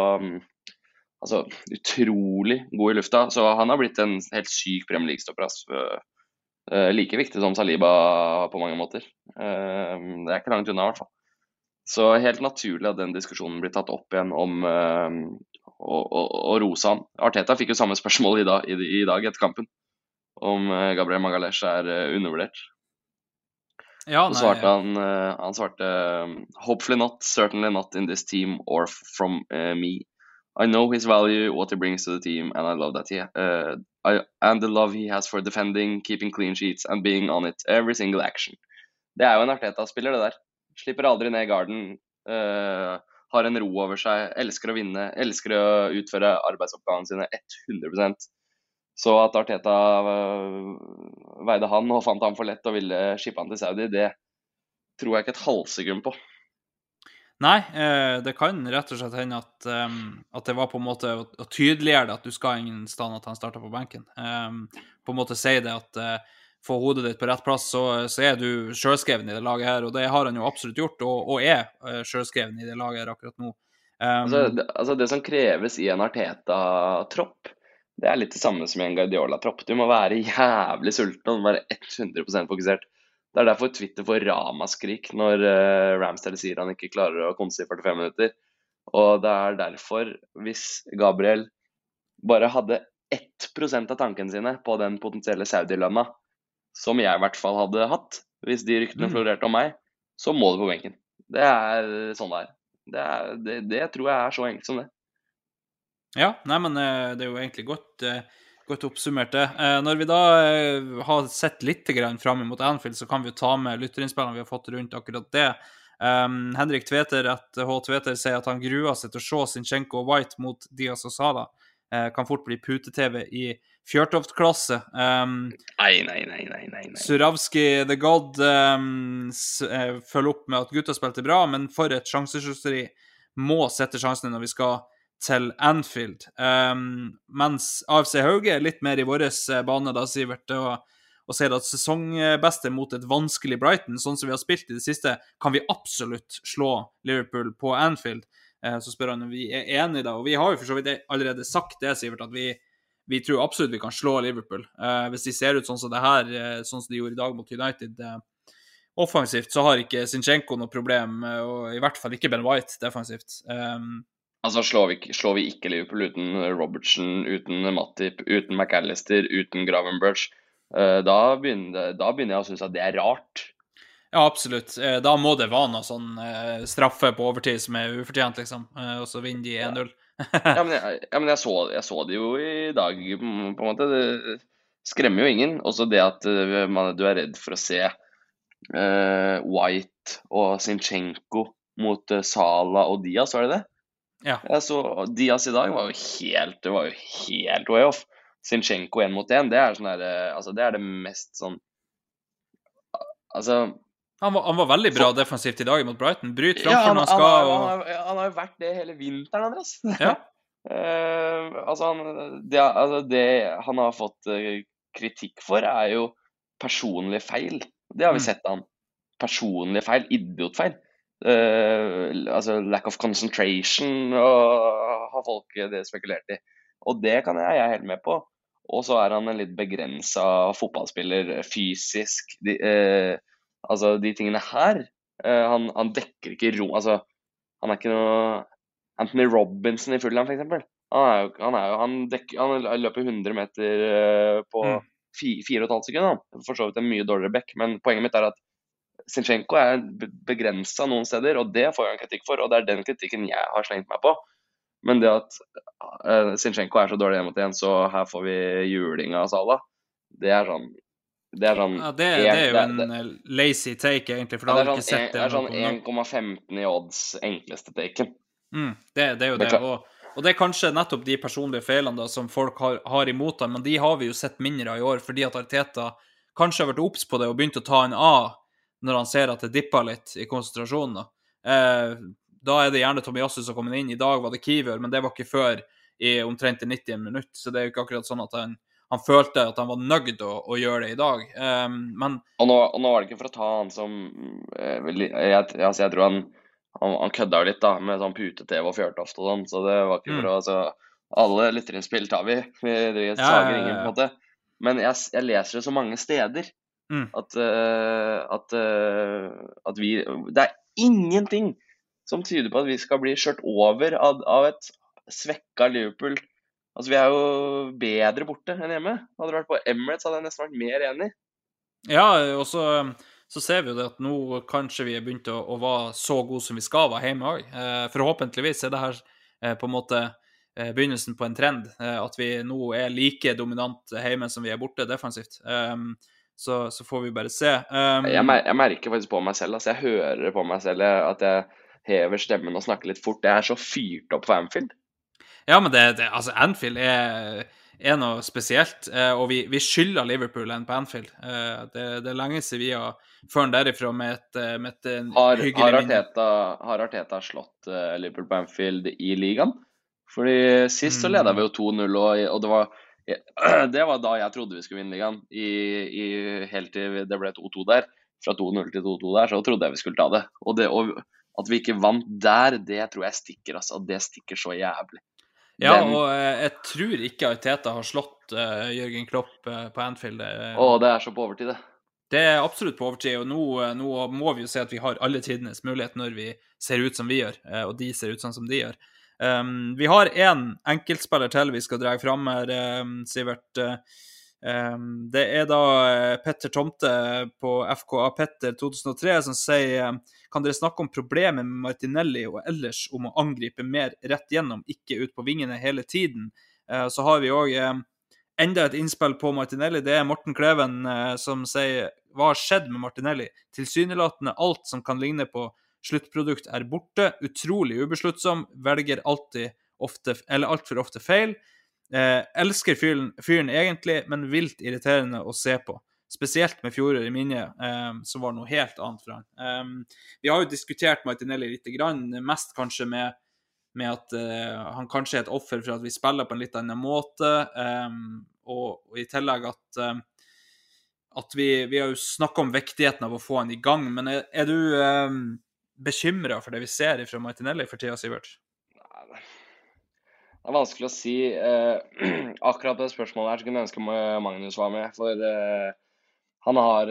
utrolig god i lufta. Så han har blitt en helt syk Premier League-stopper. Like viktig som Saliba på mange måter. Det er ikke langt unna i hvert fall. Så helt naturlig at den diskusjonen blir tatt opp igjen om å rose han. Arteta fikk jo samme spørsmål i dag etter kampen, om Gabriel Magalhaes er undervurdert. Ja, Så svarte han svarte hopefully not, certainly not in this team or from me. I know his value, what he brings to the team, and I love that and the love he has for defending, keeping clean sheets and being on it every single action. Det er jo en Arteta-spiller det der. Slipper aldri ned i garden, har en ro over seg, elsker å vinne, elsker å utføre arbeidsoppgavene sine 100%. Så at Arteta veide han og fant han for lett og ville shippe han til Saudi, det tror jeg ikke et halvsekund på. Nei, det kan rett og slett hende at det var på en måte å tydeliggjøre det at du skal ingen stand at han starter på benken. På en måte si det at få hodet ditt på rett plass, så er du selvskreven i det laget her, og det har han jo absolutt gjort, og er selvskreven i det laget her akkurat nå. Det som kreves i en Arteta-tropp, det er litt det samme som i en Guardiola-tropp. Du må være jævlig sulten, og du må være 100% fokusert. Det er derfor Twitter får ramaskrik når Ramsdale sier han ikke klarer å konse i 45 minutter. Og det er derfor, hvis Gabriel bare hadde 1% av tankene sine på den potensielle Saudi-lønna, som jeg i hvert fall hadde hatt, hvis de ryktene florerte om meg, så må du på benken. Det er sånn det er. Det tror jeg er så enkelt som det. Ja, nei, men det er jo egentlig godt oppsummert det. Når vi da har sett litt grann frem mot Anfield, så kan vi jo ta med lytterinnspillene vi har fått rundt akkurat det. Henrik Tveter, Tveter, sier at han gruer seg til å se Zinchenko og White mot Diaz og Salah. Kan fort bli pute-TV i Fjørtoft-klasse. Nei. Suravski The God følger opp med at gutta spilte bra, men for et sjansesjusteri må sette sjansene når vi skal til Anfield. Mens AFC Hauge er litt mer i våres bane da, Sivert, og sier at sesongbeste mot et vanskelig Brighton, sånn som vi har spilt i det siste, kan vi absolutt slå Liverpool på Anfield. Så spør han om vi er enige da, og vi har jo for så vidt allerede sagt det, Sivert, at vi tror absolutt vi kan slå Liverpool. Hvis de ser ut sånn som det her, sånn som de gjorde i dag mot United, offensivt, så har ikke Zinchenko noe problem, og i hvert fall ikke Ben White defensivt. Slår vi ikke Liverpool uten Robertson, uten Matip, uten McAllister, uten Gravenberch, da begynner jeg å synes at det er rart. Ja, absolutt. Da må det være noe sånn straffe på overtid som er ufortjent, liksom, og så vinner de 1-0. men jeg så det jo i dag, på en måte. Det skremmer jo ingen. Også det at du er redd for å se White og Zinchenko mot Salah og Diaz, var det det? Ja. Så Diaz i dag var jo helt way off. Zinchenko 1-1, det er sånn der, det er det mest sånn, han var veldig bra defensivt i dag mot Brighton. Bryt framfor når han skal. Han har jo vært det hele vinteren, Andreas. Ja. Det han har fått kritikk for er jo personlige feil. Det har vi sett han. Personlige feil, idiotfeil. Lack of concentration har folk det spekulert i. Og det kan jeg er helt med på. Og så er han en litt begrenset fotballspiller fysisk. De tingene her, han dekker ikke rom, han er ikke noe Anthony Robinson i Fulham, for eksempel. Han løper 100 meter på 4,5 sekunder, for så vidt en mye dårligere back, men poenget mitt er at Zinchenko er begrenset noen steder, og det får jeg en kritikk for, og det er den kritikken jeg har slengt meg på. Men det at Zinchenko er så dårlig 1-1, så her får vi juling av Salah, det er sånn det er jo en lazy take, egentlig, for da har du ikke sett det. Det er sånn 1,15 i odds enkleste taken. Det er jo det, og det er kanskje nettopp de personlige feilene da, som folk har imot ham, men de har vi jo sett mindre av i år, fordi at Arteta kanskje har vært obs på det og begynt å ta en A når han ser at det dipper litt i konsentrasjonen. Da det gjerne Tomiyasu som kommer inn. I dag var det Kiwior, men det var ikke før i omtrent 90 minutter, så det jo ikke akkurat sånn at han følte at han var nøgd å gjøre det i dag. Men... Og nå var det ikke for å ta han som... jeg tror han kødda litt da, med sånn pute-TV og Fjørtoft og sånn, så det var ikke for å... Altså, alle lytterinnspill tar vi sager ingen på en måte. Men jeg leser det så mange steder at vi... Det ingenting som tyder på at vi skal bli kjørt over av et svekket Liverpool. Altså, vi jo bedre borte enn hjemme. Hadde det vært på Emirates, hadde jeg nesten vært mer enig. Ja, og så ser vi jo det at nå kanskje vi begynt å være så gode som vi skal være hjemme også. Forhåpentligvis det her på en måte begynnelsen på en trend, at vi nå like dominant hjemme som vi borte defensivt. Så får vi bare se. Jeg merker faktisk på meg selv, altså jeg hører på meg selv at jeg hever stemmen og snakker litt fort. Jeg så fyrt opp for Anfield. Ja, men altså Anfield noe spesielt, og vi skylder Liverpool enn på Anfield. Det lenge siden vi har ført derifra med et hyggelig minne. Har Arteta slått Liverpool på Anfield i ligaen? Fordi sist så ledet vi jo 2-0, og det var da jeg trodde vi skulle vinne ligaen. Helt til det ble 2-2 der. Fra 2-0 til 2-2 der, så trodde jeg vi skulle ta det. Og at vi ikke vant der, det tror jeg stikker, altså. Det stikker så jævlig. Ja, og jeg tror ikke Arteta har slått Jørgen Klopp på Anfield. Det så på overtid, det. Det absolutt på overtid, og nå må vi jo se at vi har alle tidenes mulighet når vi ser ut som vi gjør, og de ser ut sånn som de gjør. Vi har en enkeltspiller til vi skal dra fram her, Sivert. Det da Petter Tomte på FKA Petter 2003 som sier: kan dere snakke om problemet med Martinelli og ellers om å angripe mer rett gjennom, ikke ut på vingene hele tiden? Så har vi også enda et innspill på Martinelli. Det Morten Kleven som sier: hva har skjedd med Martinelli? Tilsynelatende alt som kan ligne på sluttprodukt borte, utrolig ubesluttsom, velger alt for ofte feil. Elsker fyren egentlig, men vilt irriterende å se på. Spesielt med fjorer i minne, som var noe helt annet for han. Vi har jo diskutert Martinelli litt grann, mest kanskje med at han kanskje et offer for at vi spiller på en litt annen måte, og i tillegg at vi har jo snakket om viktigheten av å få han i gang, men du bekymret for det vi ser fra Martinelli for tida, Sivert? Det vanskelig å si. Akkurat det spørsmålet her så kunne jeg ønske Magnus var med, for han har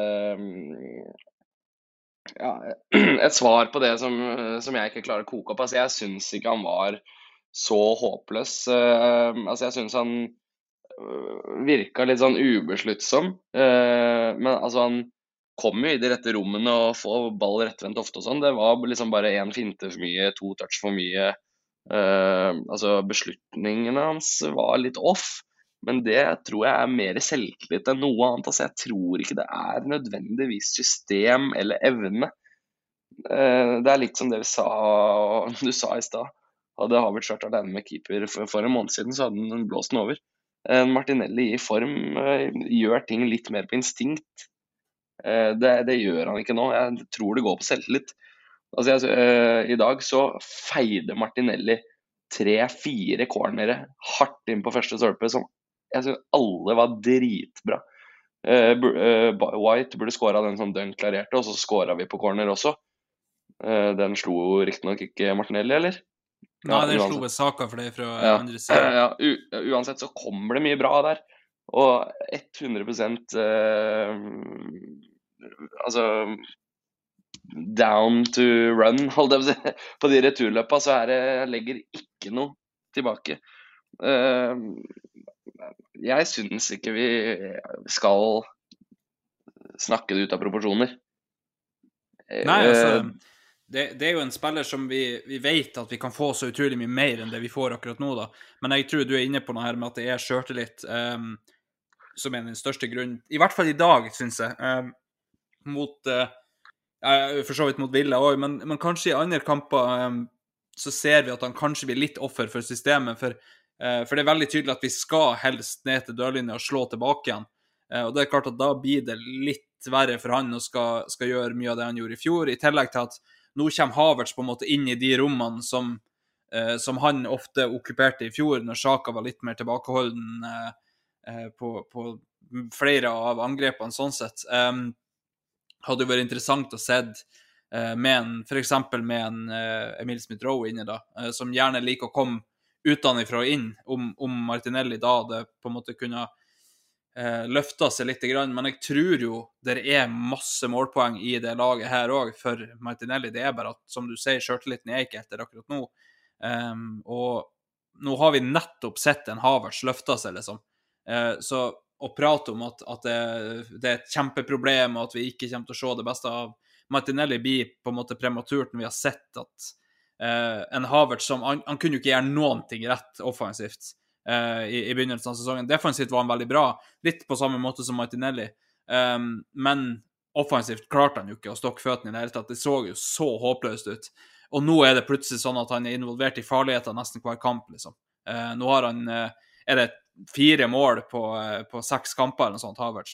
et svar på det som jeg ikke klarer å koke opp. Altså, jeg synes ikke han var så håpløs. Altså, jeg synes han virket litt sånn ubesluttsom, men altså han kom jo i de rette rommene og få ball rettvendt ofte og sånn. Det var liksom bare en finte for mye, 2 touch for mye. Altså beslutningene hans var litt off, men det tror jeg mer selvtillit enn noe annet. Altså, jeg tror ikke det nødvendigvis system eller evne. Det litt som det du sa i sted. Hadde Havertz vært alene med keeper for en måned siden, så hadde han blåst den over. Martinelli i form gjør ting litt mer på instinkt. Det gjør han ikke nå. Jeg tror det går på selvtillit. Altså, i dag så feide Martinelli 3-4 cornere hardt inn på første stolpe, som jeg synes alle var dritbra. White burde skåret den som Dunk klarerte, og så skåret vi på corner også. Den slo riktig nok ikke Martinelli, eller? Nei, den slo ved Saka for det fra andre siden. Ja, uansett så kommer det mye bra der, og 100% altså down to run, holdt jeg på å si. På de returløpene så legger ikke noe tilbake. Jeg synes ikke vi skal snakke det ut av proporsjoner. Nei, altså det jo en spiller som vi vet at vi kan få så utrolig mye mer enn det vi får akkurat nå da. Men jeg tror du inne på noe her med at det selvtillit som den største grunnen, i hvert fall i dag, synes jeg, for så vidt mot Villa også, men kanskje i andre kamper så ser vi at han kanskje blir litt offer for systemet, for det veldig tydelig at vi skal helst ned til dørlinjen og slå tilbake igjen. Og det klart at da blir det litt verre for han og skal gjøre mye av det han gjorde i fjor, i tillegg til at nå kommer Havertz på en måte inn i de rommene som han ofte okkuperte i fjor, når Xhaka var litt mer tilbakeholden på flere av angrepene sånn sett. Hadde jo vært interessant å se for eksempel med en Emil Smith-Rowe inne da, som gjerne liker å komme utenfra og inn, om Martinelli da det på en måte kunne løfta seg litt grann, men jeg tror jo det masse målpoeng i det laget her også for Martinelli. Det bare at, som du sier, selvtilliten ikke etter akkurat nå. Og nå har vi nettopp sett en Havertz løfta seg, liksom. Så å prate om at det et kjempeproblem, og at vi ikke kommer til å se det beste av Martinelli blir på en måte prematurt når vi har sett at en Havertz som, han kunne jo ikke gjøre noen ting rett offensivt i begynnelsen av sesongen. Defensivt var han veldig bra, litt på samme måte som Martinelli, men offensivt klarte han jo ikke å stokke føttene i det hele tatt. Det så jo så håpløst ut. Og nå det plutselig sånn at han involvert i farligheter nesten hver kamp, liksom. Nå har han, det 4 mål på 6 kamper eller noe sånt, Havertz.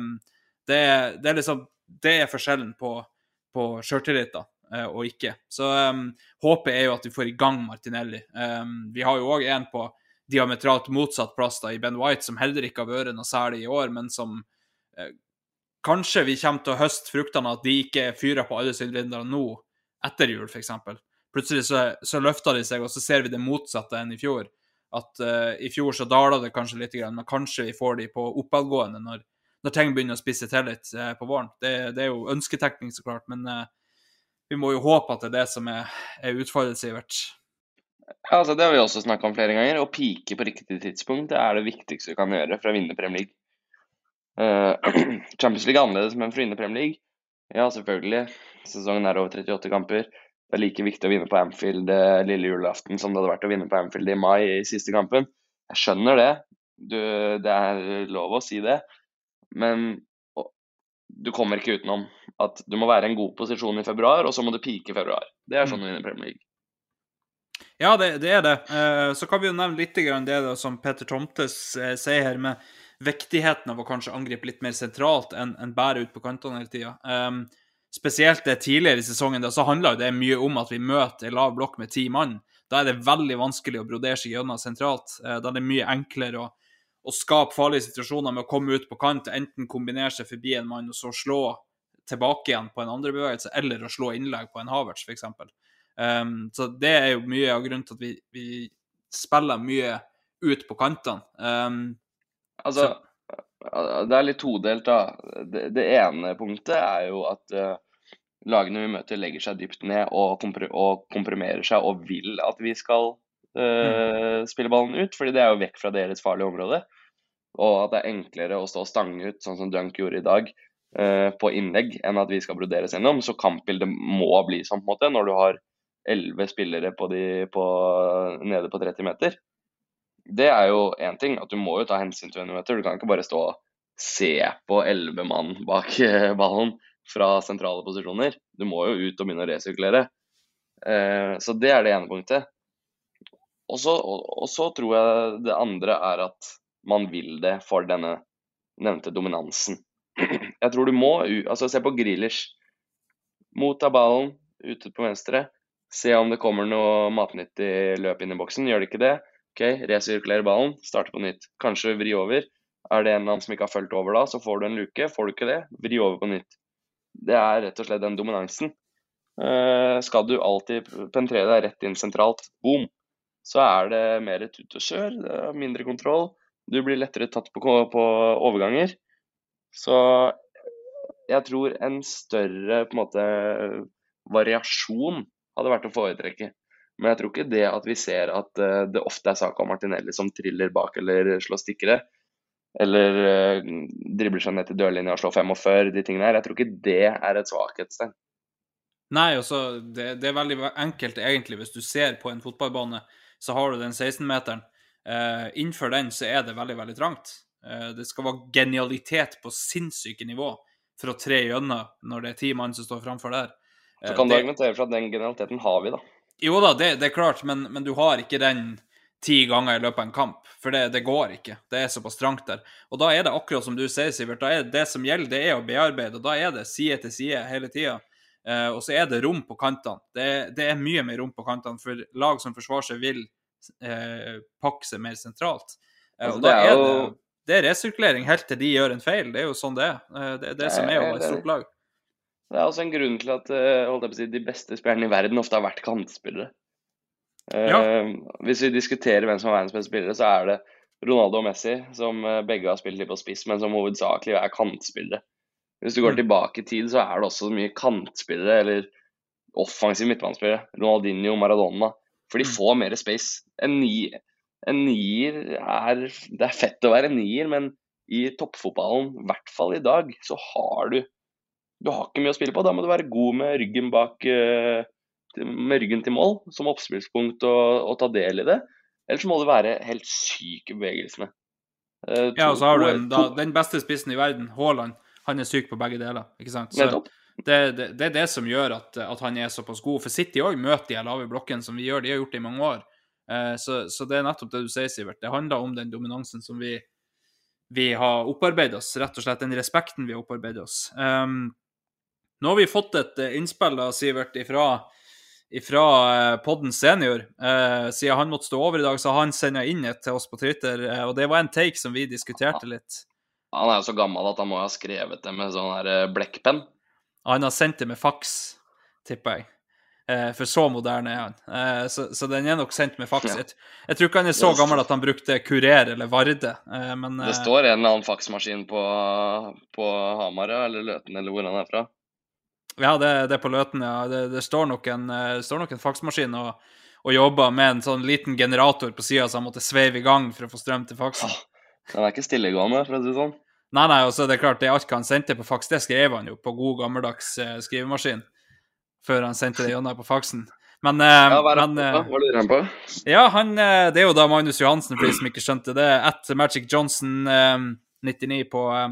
Det liksom, det forskjellen på selvtillit da, og ikke. Så håpet jo at vi får i gang Martinelli. Vi har jo også en på diametralt motsatt plass da, i Ben White, som heller ikke har vært noe særlig i år, men som kanskje vi kommer til å høste fruktene at de ikke fyrer på alle sylindere nå, etter jul for eksempel. Plutselig så løfter de seg, og så ser vi det motsatte enn i fjor. At i fjor så daler det kanskje litt, men kanskje vi får de på oppadgående når ting begynner å spisse til litt på våren. Det jo ønsketekning så klart, men vi må jo håpe at det som utfordret Sivert. Ja, altså det har vi også snakket om flere ganger. Å pike på riktig tidspunkt, det det viktigste du kan gjøre for å vinne Premier League. Champions League annerledes, men for å vinne Premier League, ja selvfølgelig, sesongen over 38 kamper. Det like viktig å vinne på Anfield lille julaften som det hadde vært å vinne på Anfield i mai i siste kampen. Jeg skjønner det. Det lov å si det. Men du kommer ikke utenom at du må være i en god posisjon i februar, og så må du pike i februar. Det sånn å vinne Premier League. Ja, det det. Så kan vi jo nevne litt grann det da, som Petter Tomtes sier her, med vektigheten av å kanskje angripe litt mer sentralt enn bare ut på kantene hele tiden. Spesielt det tidligere i sesongen, da, så handler det mye om at vi møter en lav blokk med 10 mann. Da det veldig vanskelig å brodere seg gjennom sentralt. Da det mye enklere å skape farlige situasjoner med å komme ut på kant, enten kombinere seg forbi en mann og så slå tilbake igjen på en andre bevegelse, eller å slå innlegg på en Havertz for eksempel. Så det jo mye av grunnen til at vi spiller mye ut på kantene. Altså, det litt todelt da. Det ene punktet jo at lagene vi møter legger seg dypt ned og komprimerer seg og vil at vi skal spille ballen ut, fordi det jo vekk fra deres farlige område, og at det enklere å stå og stange ut, sånn som Dunk gjorde i dag, på innlegg, enn at vi skal broderes gjennom. Så kampbildet må bli sånn på en måte, når du har 11 spillere nede på 30 meter. Det jo en ting, at du må jo ta hensyn til 1 meter. Du kan ikke bare stå og se på 11 mann bak ballen fra sentrale posisjoner. Du må jo ut og begynne å resirkulere. Så det det ene punktet. Og så tror jeg det andre at man vil det for denne nevnte dominansen. Jeg tror du må, altså se på Grealish. Motta ballen ute på venstre. Se om det kommer noe matnyttig løp inn i boksen. Gjør det ikke det? Ok, resirkulere ballen, starte på nytt. Kanskje vri over. Det en eller annen som ikke har følt over da, så får du en luke. Får du ikke det, vri over på nytt. Det rett og slett den dominansen. Skal du alltid penetrere deg rett inn sentralt, boom, så det mer tut og kjør, det mindre kontroll. Du blir lettere tatt på overganger. Så jeg tror en større på en måte variasjon hadde vært å foretrekke. Men jeg tror ikke det at vi ser at det ofte Saka og Martinelli som triller bak eller slår stikkere, eller dribler seg ned til dørlinja og slår 45, de tingene her. Jeg tror ikke det et svakhetstegn. Nei, også, det veldig enkelt egentlig. Hvis du ser på en fotballbane, så har du den 16-meteren. Innenfor den så det veldig, veldig trangt. Det skal være genialitet på sinnssyke nivå for å tre gjennom når det 10 mann som står framfor der. Så kan du argumentere for at den genialiteten har vi da. Jo da, det klart, men du har ikke den 10 ganger i løpet av en kamp, for det går ikke. Det er såpass trangt der. Og da er det akkurat som du sier, Sivert, da er det som gjelder, det er å bearbeide, og da er det side til side hele tiden. Og så er det rom på kantene. Det er mye mer rom på kantene, for lag som forsvarer seg vil pakke seg mer sentralt. Og da er det resirkulering helt til de gjør en feil. Det er jo sånn det er. Det er det som er å være et stort lag. Det er også en grunn til at holdt jeg på å si, de beste spillerne i verden ofte har vært kantspillere. Hvis vi diskuterer hvem som er verdens beste spillere, så er det Ronaldo og Messi, som begge har spilt litt på spiss, men som hovedsakelig er kantspillere. Hvis du går tilbake i tid, så er det også mye kantspillere, eller offensive midtbanespillere. Ronaldinho, Maradona. For de får mer space. En nier det er fett å være en nier, men i toppfotballen, i hvert fall i dag, så har du ikke mye å spille på. Da må du være god med ryggen med ryggen til mål, som oppspillspunkt og ta del i det. Ellers må du være helt syk i bevegelsene. Og så har du den beste spissen i verden, Haaland. Han er syk på begge deler, ikke sant? Så det er det som gjør at han er såpass god. For City også møter de lave blokken som vi gjør. De har gjort det i mange år. Så det er nettopp det du sier, Sivert. Det handler om den dominansen som vi har opparbeidet oss, rett og slett den respekten vi har opparbeidet oss. Nå har vi fått et innspill da, Sivert, ifra podden senior. Siden han måtte stå over i dag, så har han sendet inn et til oss på Twitter, og det var en take som vi diskuterte litt. Han er jo så gammel at han må ha skrevet det med sånn her blekkpenn. Han har sendt det med fax, tipper jeg. For så moderne er han. Så den er nok sendt med fax. Jeg tror ikke han er så gammel at han brukte Kurer eller Varde. Men, det står en eller annen faxmaskin på Hamar, eller Løten, eller hvor han er fra. Ja, det er på Løten, ja. Det står nok en faxmaskin og jobber med en sånn liten generator på siden, så han måtte sveive i gang for å få strøm til faxen. Den er ikke stillegående, for å si det sånn. Nei, og så er det klart, det alt han sendte på fax, det skrev han jo på god gammeldags skrivemaskin, før han sendte det gjennom på faxen. Men, hva lurer han på? Ja, det er jo da Magnus Johansen, for de som ikke skjønte det, @Magic Johnson 99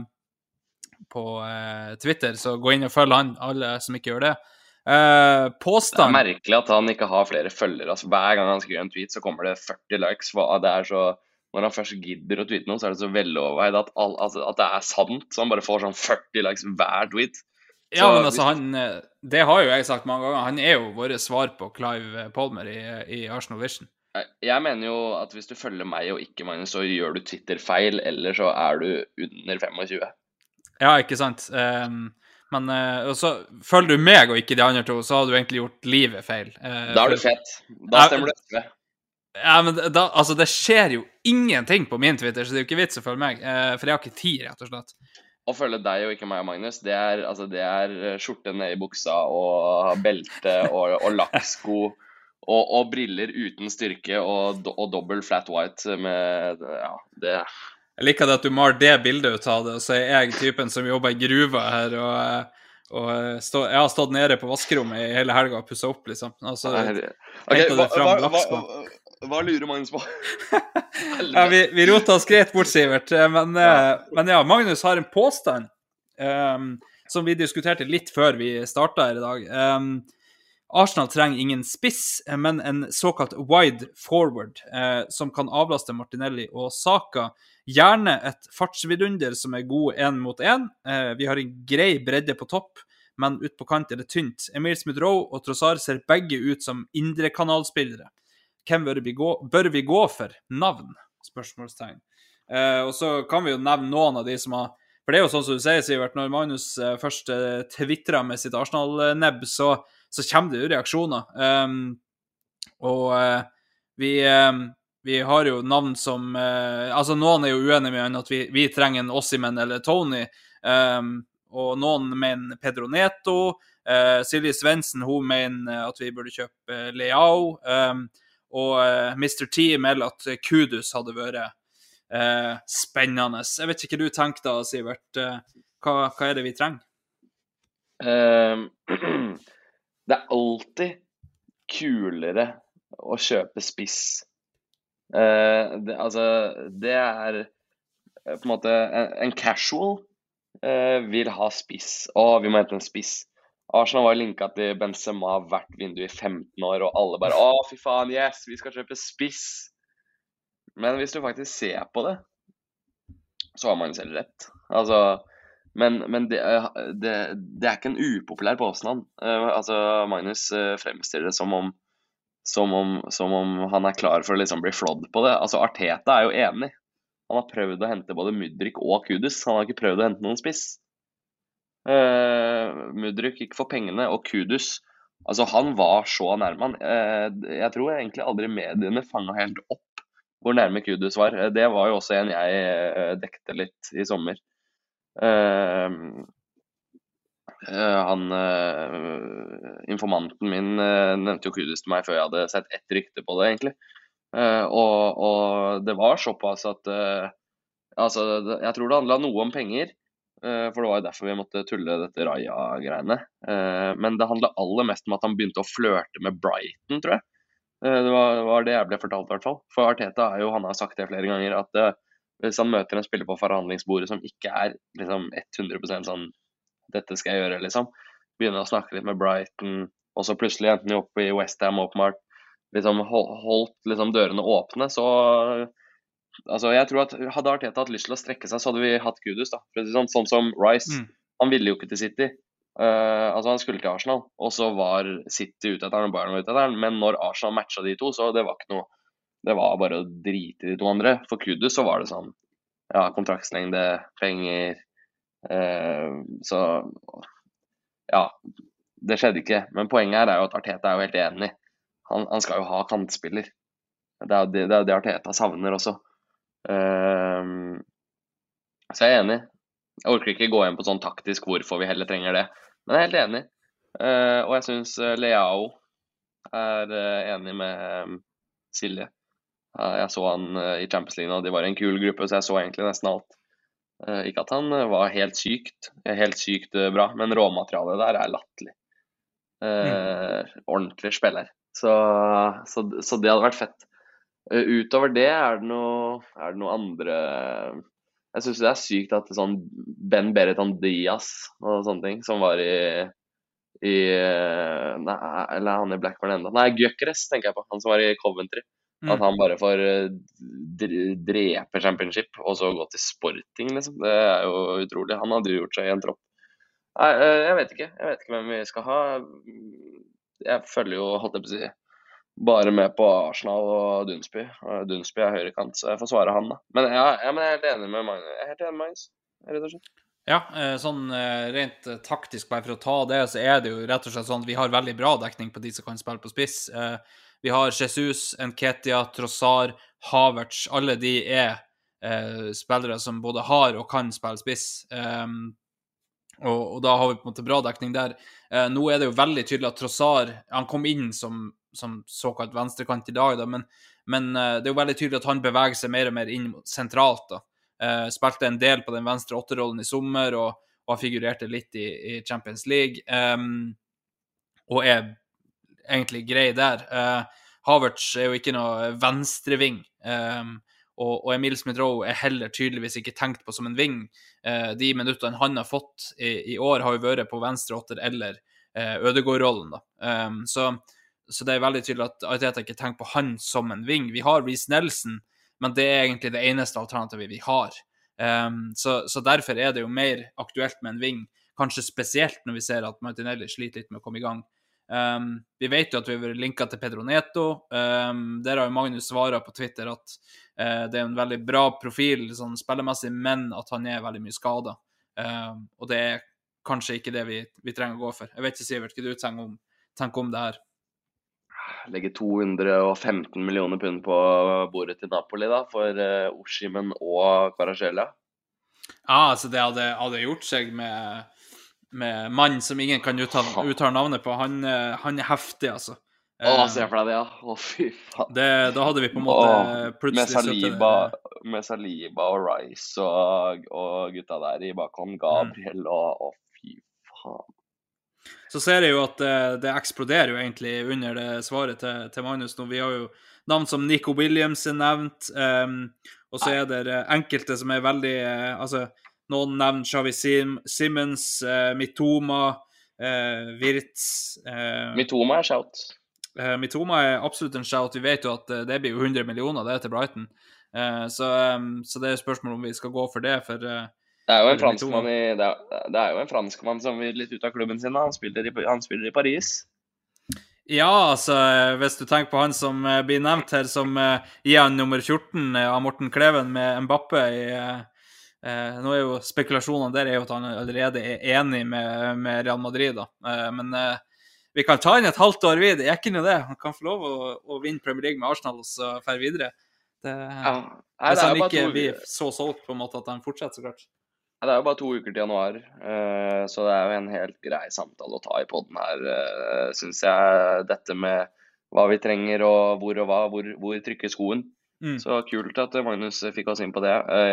på Twitter, så gå inn og følg han, alle som ikke gjør det. Påstand... Det er merkelig at han ikke har flere følgere. Altså, hver gang han skriver en tweet, så kommer det 40 likes. Det er så... Når han først gidder å tweete noe, så er det så veloverveid at det er sant. Så han bare får sånn 40 likes hver tweet. Ja, men altså, det har jo jeg sagt mange ganger. Han er jo våre svar på Clive Palmer i Arsenal Vision. Jeg mener jo at hvis du følger meg og ikke Magnus, så gjør du Twitter-feil, eller så er du under 25. Ja, ikke sant. Men så følger du meg og ikke de andre to, så har du egentlig gjort livet feil. Da er du fett. Da stemmer du SV. Ja, men altså, det skjer jo ingenting på min Twitter, så det er jo ikke vits å følge meg, for jeg har ikke tid, rett og slett. Å følge deg og ikke meg, Magnus, det er skjorte ned i buksa og belte og lakksko og briller uten styrke og dobbelt flat white med, ja, det... Jeg liker det at du mar det bildet ut av det, og så er jeg typen som jobber i gruva her, og jeg har stått nede på vaskerommet i hele helga og pusset opp, liksom. Altså, hva lurer Magnus på? Ja, vi rotet oss greit bort, Sivert, men ja, Magnus har en påstand som vi diskuterte litt før vi startet her i dag. Arsenal trenger ingen spiss, men en såkalt wide forward som kan avlaste Martinelli og Saka. Gjerne et fartsvidunder som er god 1 mot 1. Vi har en grei bredde på topp, men ut på kant er det tynt. Emil Smith-Rowe og Trossard ser begge ut som indre kanalspillere. Hvem bør vi gå for? Navn? Spørsmålstegn. Og så kan vi jo nevne noen av de som har... For det er jo sånn som du sier, Sivert, når Magnus først twitteret med sitt Arsenal-nebb, så kommer det jo reaksjoner. Vi har jo navn som... altså, noen er jo uenige med han at vi trenger en Osimhen eller Tony, og noen mener Pedro Neto. Silje Svendsen, hun mener at vi burde kjøpe Leao, og Mr. T melder at Kudus hadde vært spennende. Jeg vet ikke hva du tenker da, Sivert. Hva er det vi trenger? Det er alltid kulere å kjøpe spiss. Det er på en måte en casual vil ha spiss. Vi må hente en spiss. Arsenal var linket til Benzema hvert vindu i 15 år, og alle bare, fy faen, yes, vi skal kjøpe spiss. Men hvis du faktisk ser på det, så har Magnus helt rett. Altså, men det er ikke en upopulær påstand. Altså, Magnus fremstiller det som om han er klar for å liksom bli flådd på det. Altså, Arteta er jo enig. Han har prøvd å hente både Mudryk og Kudus. Han har ikke prøvd å hente noen spiss. Mudryk gikk for pengene, og Kudus, altså han var så nærme han. Jeg tror egentlig aldri mediene fanget helt opp hvor nærme Kudus var. Det var jo også en jeg dekte litt i sommer. Informanten min nevnte jo Kudus til meg før jeg hadde sett ett rykte på det, egentlig. Og det var såpass at altså, jeg tror det handlet noe om penger, for det var jo derfor vi måtte tulle dette Raja-greiene. Men det handlet aller mest om at han begynte å flørte med Brighton, tror jeg. Det var det jeg ble fortalt, i hvert fall. For Arteta han har sagt det flere ganger, at hvis han møter en spiller på forhandlingsbordet som ikke er liksom 100% sånn, dette skal jeg gjøre, liksom, begynner å snakke litt med Brighton, og så plutselig enten de opp i West Ham åpenbart, liksom holdt liksom dørene åpne, så altså jeg tror at hadde Arteta hatt lyst til å strekke seg, så hadde vi hatt Kudus da, for sånn som Rice, han ville jo ikke til City, altså han skulle til Arsenal, og så var City ute etter han og Bayern var ute etter han, men når Arsenal matchet de to, så det var ikke noe, det var bare å drite i de to andre. For Kudus så var det sånn, ja, kontraktslengde, penger, så ja, det skjedde ikke, men poenget her er jo at Arteta er jo helt enig. Han skal jo ha kantspiller. Det er det Arteta savner også. Så jeg er enig. Jeg orker ikke gå inn på sånn taktisk hvorfor vi heller trenger det. Men jeg er helt enig. Og jeg synes Leao er enig med Silje. Jeg så han i Champions League, og de var en kul gruppe, så jeg så egentlig nesten alt. Ikke at han var helt sykt bra, men råmaterialet der er latterlig. Ordentlig spiller. Så det hadde vært fett. Utover det er det noe andre. Jeg synes det er sykt at sånn Ben Bertrand Diaz og sånne ting, som var nei, eller han i Blackburn enda. Nei, Gyökeres tenker jeg på, han som var i Coventry. At han bare får drepe Championship og så gå til Sporting, liksom. Det er jo utrolig. Han hadde jo gjort seg i en tropp. Nei, jeg vet ikke hvem vi skal ha. Jeg følger jo, holdt jeg på å si, bare med på Arsenal og Dunsby. Dunsby er høyrekant, så jeg får svare han da. Men jeg er helt enig med Magnus. Jeg er helt enig med Magnus, rett og slett. Ja, sånn rent taktisk, bare for å ta det, så er det jo rett og slett sånn at vi har veldig bra dekning på de som kan spille på spiss. Vi har Jesus, Nketiah, Trossard, Havertz, alle de spillere som både har og kan spille spiss. Og da har vi på en måte bra dekning der. Nå er det jo veldig tydelig at Trossard, han kom inn som såkalt venstrekant i dag, da, men det er jo veldig tydelig at han beveger seg mer og mer inn sentralt da. Spilte en del på den venstre åtterollen i sommer, og har figurerte litt i Champions League, og er egentlig grei der. Havertz er jo ikke noe venstreving, og Emil Smith-Rowe er heller tydeligvis ikke tenkt på som en ving. De minuttene han har fått i år har jo vært på venstre åtter eller Ødegaard-rollen da. Så det er veldig tydelig at Arteta ikke tenker på han som en ving. Vi har Reece Nelson, men det er egentlig det eneste alternativet vi har. Så derfor er det jo mer aktuelt med en ving, kanskje spesielt når vi ser at Martinelli sliter litt med å komme i gang. Vi vet jo at vi har vært linket til Pedro Neto. Der har jo Magnus svaret på Twitter at det er en veldig bra profil sånn spillemessig, men at han er veldig mye skadet. Og det er kanskje ikke det vi trenger å gå for. Jeg vet ikke, Sivert, hva du tenker om det her? Legge 215 millioner pund på bordet til Napoli da, for Osimhen og Kvaratskhelia. Ja, altså det hadde gjort seg med mann som ingen kan uttale navnet på. Han er heftig, altså. Se for deg det, ja. Fy faen. Da hadde vi på en måte plutselig med Saliba og Rice og gutta der i bakhånd, Gabriel og fy faen. Så ser jeg jo at det eksploderer jo egentlig under det svaret til Magnus nå. Vi har jo navn som Nico Williams er nevnt, og så er det enkelte som er veldig, altså noen nevnt Xavi Simons, Mitoma, Wirtz. Mitoma er shout. Mitoma er absolutt en shout. Vi vet jo at det blir jo 100 millioner det til Brighton. Så det er spørsmål om vi skal gå for det, for Det er jo en for de to. franskmann det er jo en franskmann som vil litt ut av klubben sin. Da. Han spiller i Paris. Ja, altså, hvis du tenker på han som blir nevnt her, som igjen nummer 14 av Morten Kleven med Mbappé nå er jo spekulasjonene der er jo at han allerede er enig med Real Madrid, da. Men vi kan ta inn et halvt år videre, det er ikke noe det. Han kan få lov å vinne Premier League med Arsenal og så fær videre. Hvis han ikke blir så solgt på en måte at han fortsetter, så klart. Det er jo bare 2 uker til januar, så det er jo en helt grei samtale å ta i podden her, synes jeg. Dette med hva vi trenger og hvor trykker skoen. Så kult at Magnus fikk oss inn på det.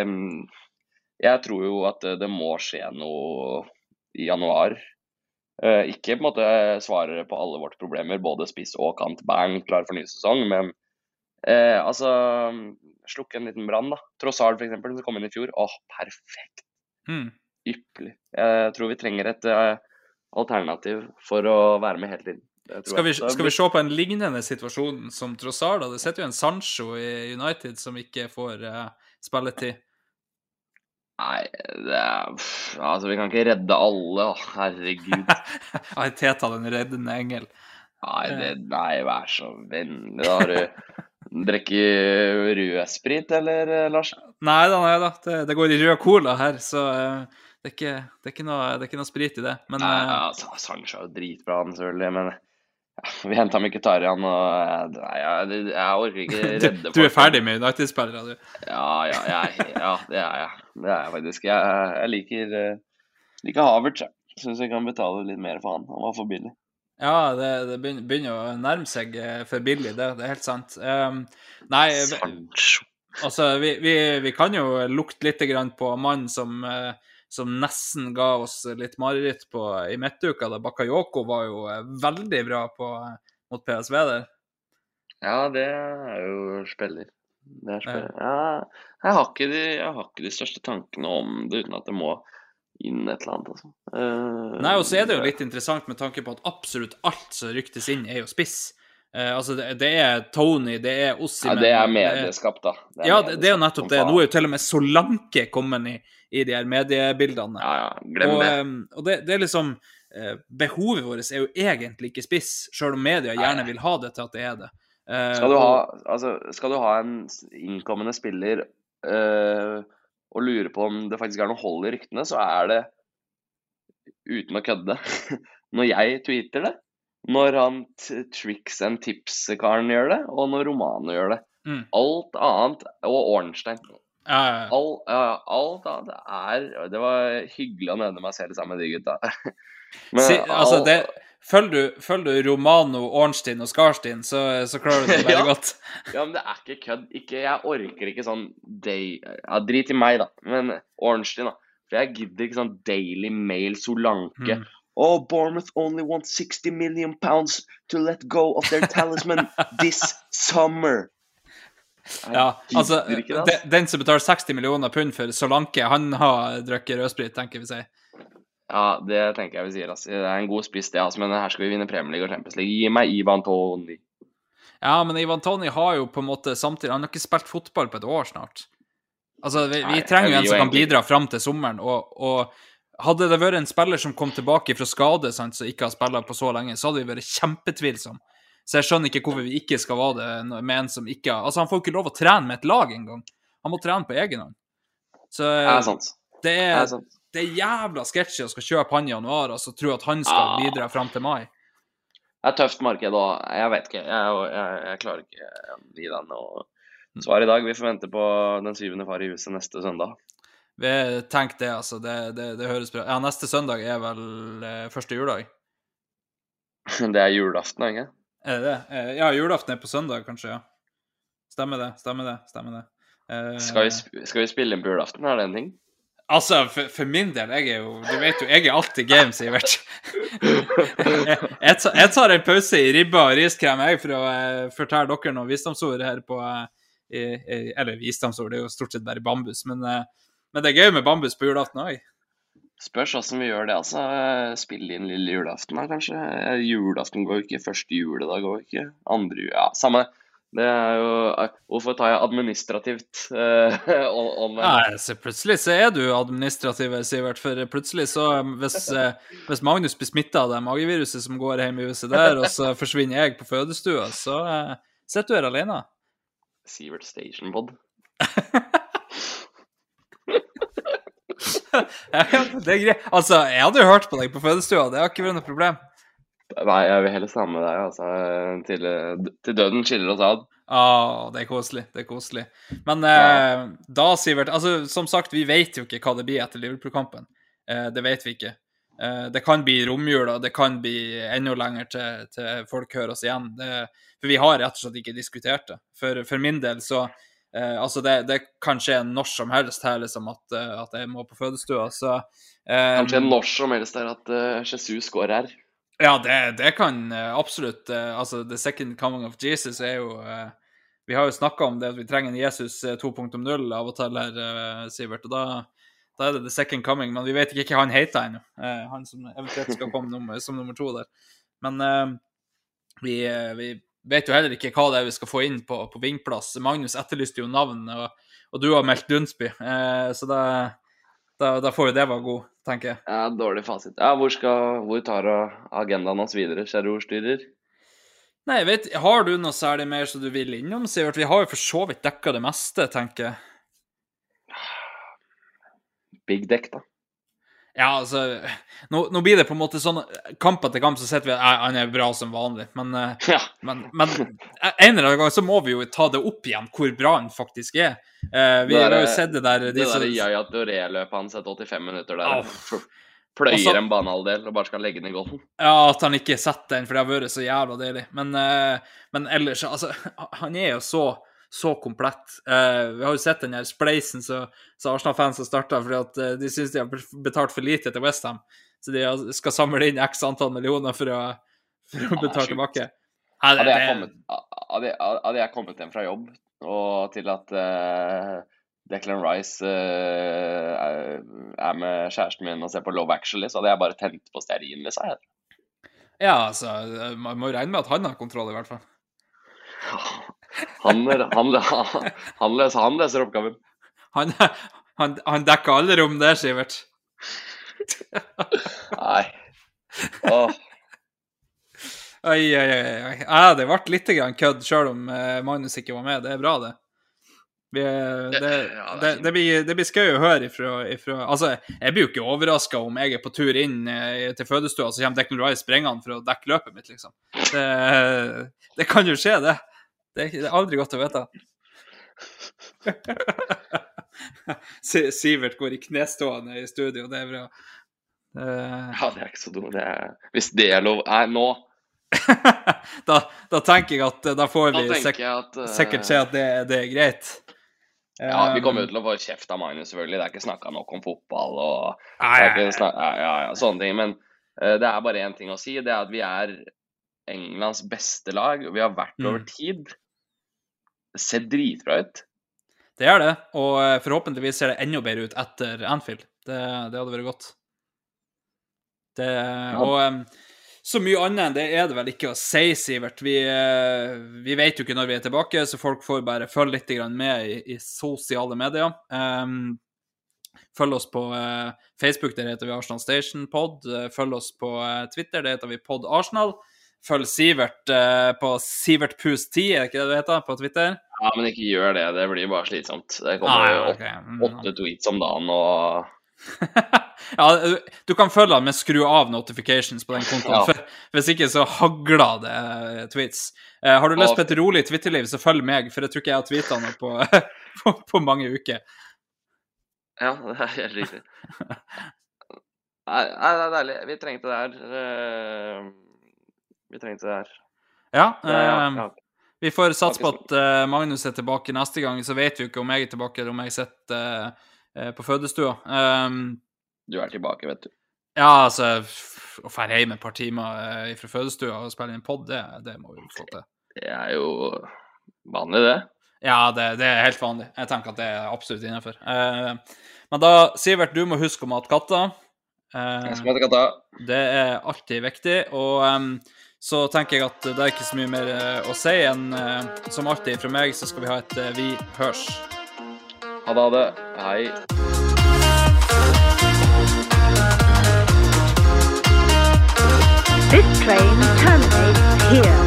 Jeg tror jo at det må skje noe i januar. Ikke på en måte svare på alle vårt problemer, både spiss og kant, bang, klar for ny sesong, men altså, slukke en liten brann da. Trossard for eksempel, som kom inn i fjor. Perfekt. Ypperlig. Jeg tror vi trenger et alternativ for å være med hele tiden. Skal vi se på en lignende situasjon som Trossard? Det sitter jo en Sancho i United som ikke får spilletid. Nei, altså vi kan ikke redde alle, herregud. Teta, den reddende engel. Nei, vær så vennlig. Da har du drikker rødsprit, eller Lars? Nei da, det går i rød cola her, så det er ikke noe sprit i det. Men, Sancho er jo dritbra, selvfølgelig, men vi hentet Mkhitaryan, og jeg orker ikke redde Du er ferdig med United-spillere, du? Ja, det er jeg. Det er jeg faktisk. Jeg liker Havertz. Jeg synes jeg kan betale litt mer for han. Han var for billig. Ja, det begynner å nærme seg for billig, det er helt sant. Nei, altså, vi kan jo lukte litt grann på mannen som nesten ga oss litt mareritt i midtuka, da Bakayoko var jo veldig bra mot PSV der. Ja, det er jo spiller. Ja, jeg har ikke de største tankene om det, uten at det må inn et eller annet, altså. Nei, og så er det jo litt interessant med tanke på at absolutt alt som ryktes inn er jo spiss. Altså, det er Tony, det er Osimhen. Ja, det er medieskap, da. Det er jo nettopp det. Nå er jo til og med Solanke kommet i de her mediebildene. Ja, glem det. Og det er liksom, behovet vårt er jo egentlig ikke spiss, selv om media gjerne vil ha det til at det er det. Skal du ha en innkommende spiller og lure på om det faktisk er noe hold i ryktene, så er det uten å kødde. Når jeg tweeter det, når han Tricks and Tips-karen gjør det, og når Romano gjør det. Alt annet, og Ornstein. Alt annet det var hyggelig å nevne meg selv sammen med de gutta. Men følger du Romano, Ornstein og Skarstein, så klarer du det veldig godt. Ja, men det er ikke kødd. Jeg orker ikke sånn drit i meg da, men Ornstein da. For jeg gidder ikke sånn Daily Mail, Solanke. Bournemouth only want 60 million pounds to let go of their talisman this summer. Ja, altså, den som betaler 60 millioner pund for Solanke, han har drukket rødsprit, tenker vi sier. Ja, det tenker jeg vi sier, altså. Det er en god spiss det, altså, men her skal vi vinne Premier League og Champions League. Gi meg Ivan Toney. Ja, men Ivan Toney har jo på en måte samtidig, han har ikke spilt fotball på et år snart. Altså, vi trenger jo en som kan bidra frem til sommeren, og hadde det vært en spiller som kom tilbake fra skade, sant, så ikke har spillet på så lenge, så hadde vi vært kjempetvilsom. Så jeg skjønner ikke hvorfor vi ikke skal være det med en som ikke har... Altså, han får ikke lov å trene med et lag en gang. Han må trene på egen hånd. Så det er jævla sketsjy å skal kjøpe han i januar, og så tro at han skal bidra frem til mai. Det er tøft marked, og jeg vet ikke. Jeg klarer ikke å gi den noe svar i dag. Vi forventer på den 7. far i huset neste søndag. Tenk det, altså. Det høres bra. Ja, neste søndag er vel første juledag. Det er julaften, ikke? Er det det? Ja, julaften er på søndag, kanskje, ja. Stemmer det. Skal vi spille inn på julaften? Er det en ting? Altså, for min del, du vet jo, jeg er alltid game, Sivert. Jeg tar en pause i ribba og riskrem, for å fortelle dere noen visdomsord her på... Eller visdomsord, det er jo stort sett bare bambus, men det er gøy med bambus på julaften også. Spørs hvordan vi gjør det, altså. Spille inn lille julaften, da, kanskje. Julaften går ikke, første juledag går ikke, andre, ja, samme. Det jo hvorfor tar jeg administrativt online? Nei, så plutselig så du administrativ, Sivert, for plutselig så, hvis Magnus blir smittet av det mageviruset som går hjem i huset der, og så forsvinner jeg på fødestua, så sitter du her alene. Sivert Station Pod. Det greit. Altså, jeg hadde jo hørt på deg på fødestua, det har ikke vært noe problem. Nei, jeg vil heller sammen med deg, altså, til døden skiller oss ad. Det er koselig. Men da, Sivert, altså, som sagt, vi vet jo ikke hva det blir etter Liverpool-kampen. Det vet vi ikke. Det kan bli romjula, det kan bli enda lenger til folk hører oss igjen. For vi har rett og slett ikke diskutert det. For min del så, altså det kan skje når som helst her, liksom, at jeg må på fødestua, så... Kanskje når som helst er at Jesus går her. Ja, det kan absolutt, altså the second coming of Jesus er jo, vi har jo snakket om det at vi trenger en Jesus 2.0 av og til her, Sivert, og da er det the second coming, men vi vet ikke hva han heter ennå, han som eventuelt skal komme som nummer 2 der. Men vi vet jo heller ikke hva det er vi skal få inn på vingplass. Magnus etterlyste jo navn, og du har meldt Dunsby, så da får jo det være god, tenker jeg. Ja, dårlig fasit. Ja, hvor tar agendaen oss videre, kjære ordstyrer? Nei, jeg vet, har du noe særlig mer som du vil innom, Sivert? Vi har jo for så vidt dekket det meste, tenker jeg. Big deck, da. Ja, altså, nå blir det på en måte sånn, kamp etter kamp så setter vi, han er bra som vanlig, men en eller annen gang så må vi jo ta det opp igjen, hvor bra han faktisk er. Vi har jo sett det der... Det der Yaya Touré-løpet hans etter 85 minutter der, pløyer en banehalvdel og bare skal legge den i golfen. Ja, at han ikke setter den, for det har vært så jævla deilig. Men ellers, altså, han er jo så komplett. Vi har jo sett den her spleisen så Arsenal-fans har startet, fordi at de synes de har betalt for lite til West Ham, så de skal samle inn x antall millioner for å betale tilbake. Hadde jeg kommet hjem fra jobb, og til at Declan Rice er med kjæresten min og ser på Love Actually, så hadde jeg bare tent på stearin, liksom. Ja, altså, man må regne med at han har kontroll i hvert fall. Han leser oppgaven. Han dekker alle rom der, Sivert. Nei. Oi. Ja, det ble litt grann kødd, selv om Magnus ikke var med. Det er bra, det. Det blir skøy å høre ifra altså, jeg blir jo ikke overrasket om jeg er på tur inn til fødestua, så kommer Declan Rice sprengende for å dekke løpet mitt, liksom. Det kan jo skje, det. Det er aldri godt å vite. Sivert går i knestående i studio, det er bra. Ja, det er ikke så dumt. Hvis det er lov nå. da tenker jeg at da får vi sikkert se at det er greit. Ja, vi kommer jo til å få kjeft av Magnus, selvfølgelig. Det er ikke snakket nok om fotball og sånne ting. Men det er bare en ting å si, det er at vi er Englands beste lag, og vi har vært over tid. Det ser dritbra ut. Det gjør det, og forhåpentligvis ser det enda bedre ut etter Anfield. Det hadde vært godt. Og så mye annet enn det er det vel ikke å si, Sivert. Vi vet jo ikke når vi er tilbake, så folk får bare følge litt med i sosiale medier. Følg oss på Facebook, der heter vi Arsenal Station Pod. Følg oss på Twitter, der heter vi Pod Arsenal. Følg Sivert på SivertPus10, er det ikke det du heter på Twitter? Ja, men ikke gjør det, det blir bare slitsomt. Det kommer 8 tweets om dagen, og... Ja, du kan følge han med skru av notifications på den kontoen, hvis ikke så hagler det tweets. Har du lyst på et rolig Twitterliv, så følg meg, for jeg tror ikke jeg har tweetet noe på mange uker. Ja, det er helt riktig. Nei, det er deilig. Vi trengte det her. Ja, vi får satse på at Magnus er tilbake neste gang, så vet vi ikke om jeg er tilbake eller om jeg sitter på fødestua. Du er tilbake, vet du. Ja, altså, å fære hjem et par timer fra fødestua og spille en podd, det må vi få til. Det er jo vanlig, det. Ja, det er helt vanlig. Jeg tenker at det er absolutt innenfor. Men da, Sivert, du må huske om at katter. Jeg skal møte katta. Det er alltid viktig, og så tenker jeg at det ikke så mye mer å si enn som alltid fra meg, så skal vi ha et vi hørs. Ha det. Hei. This train terminates here.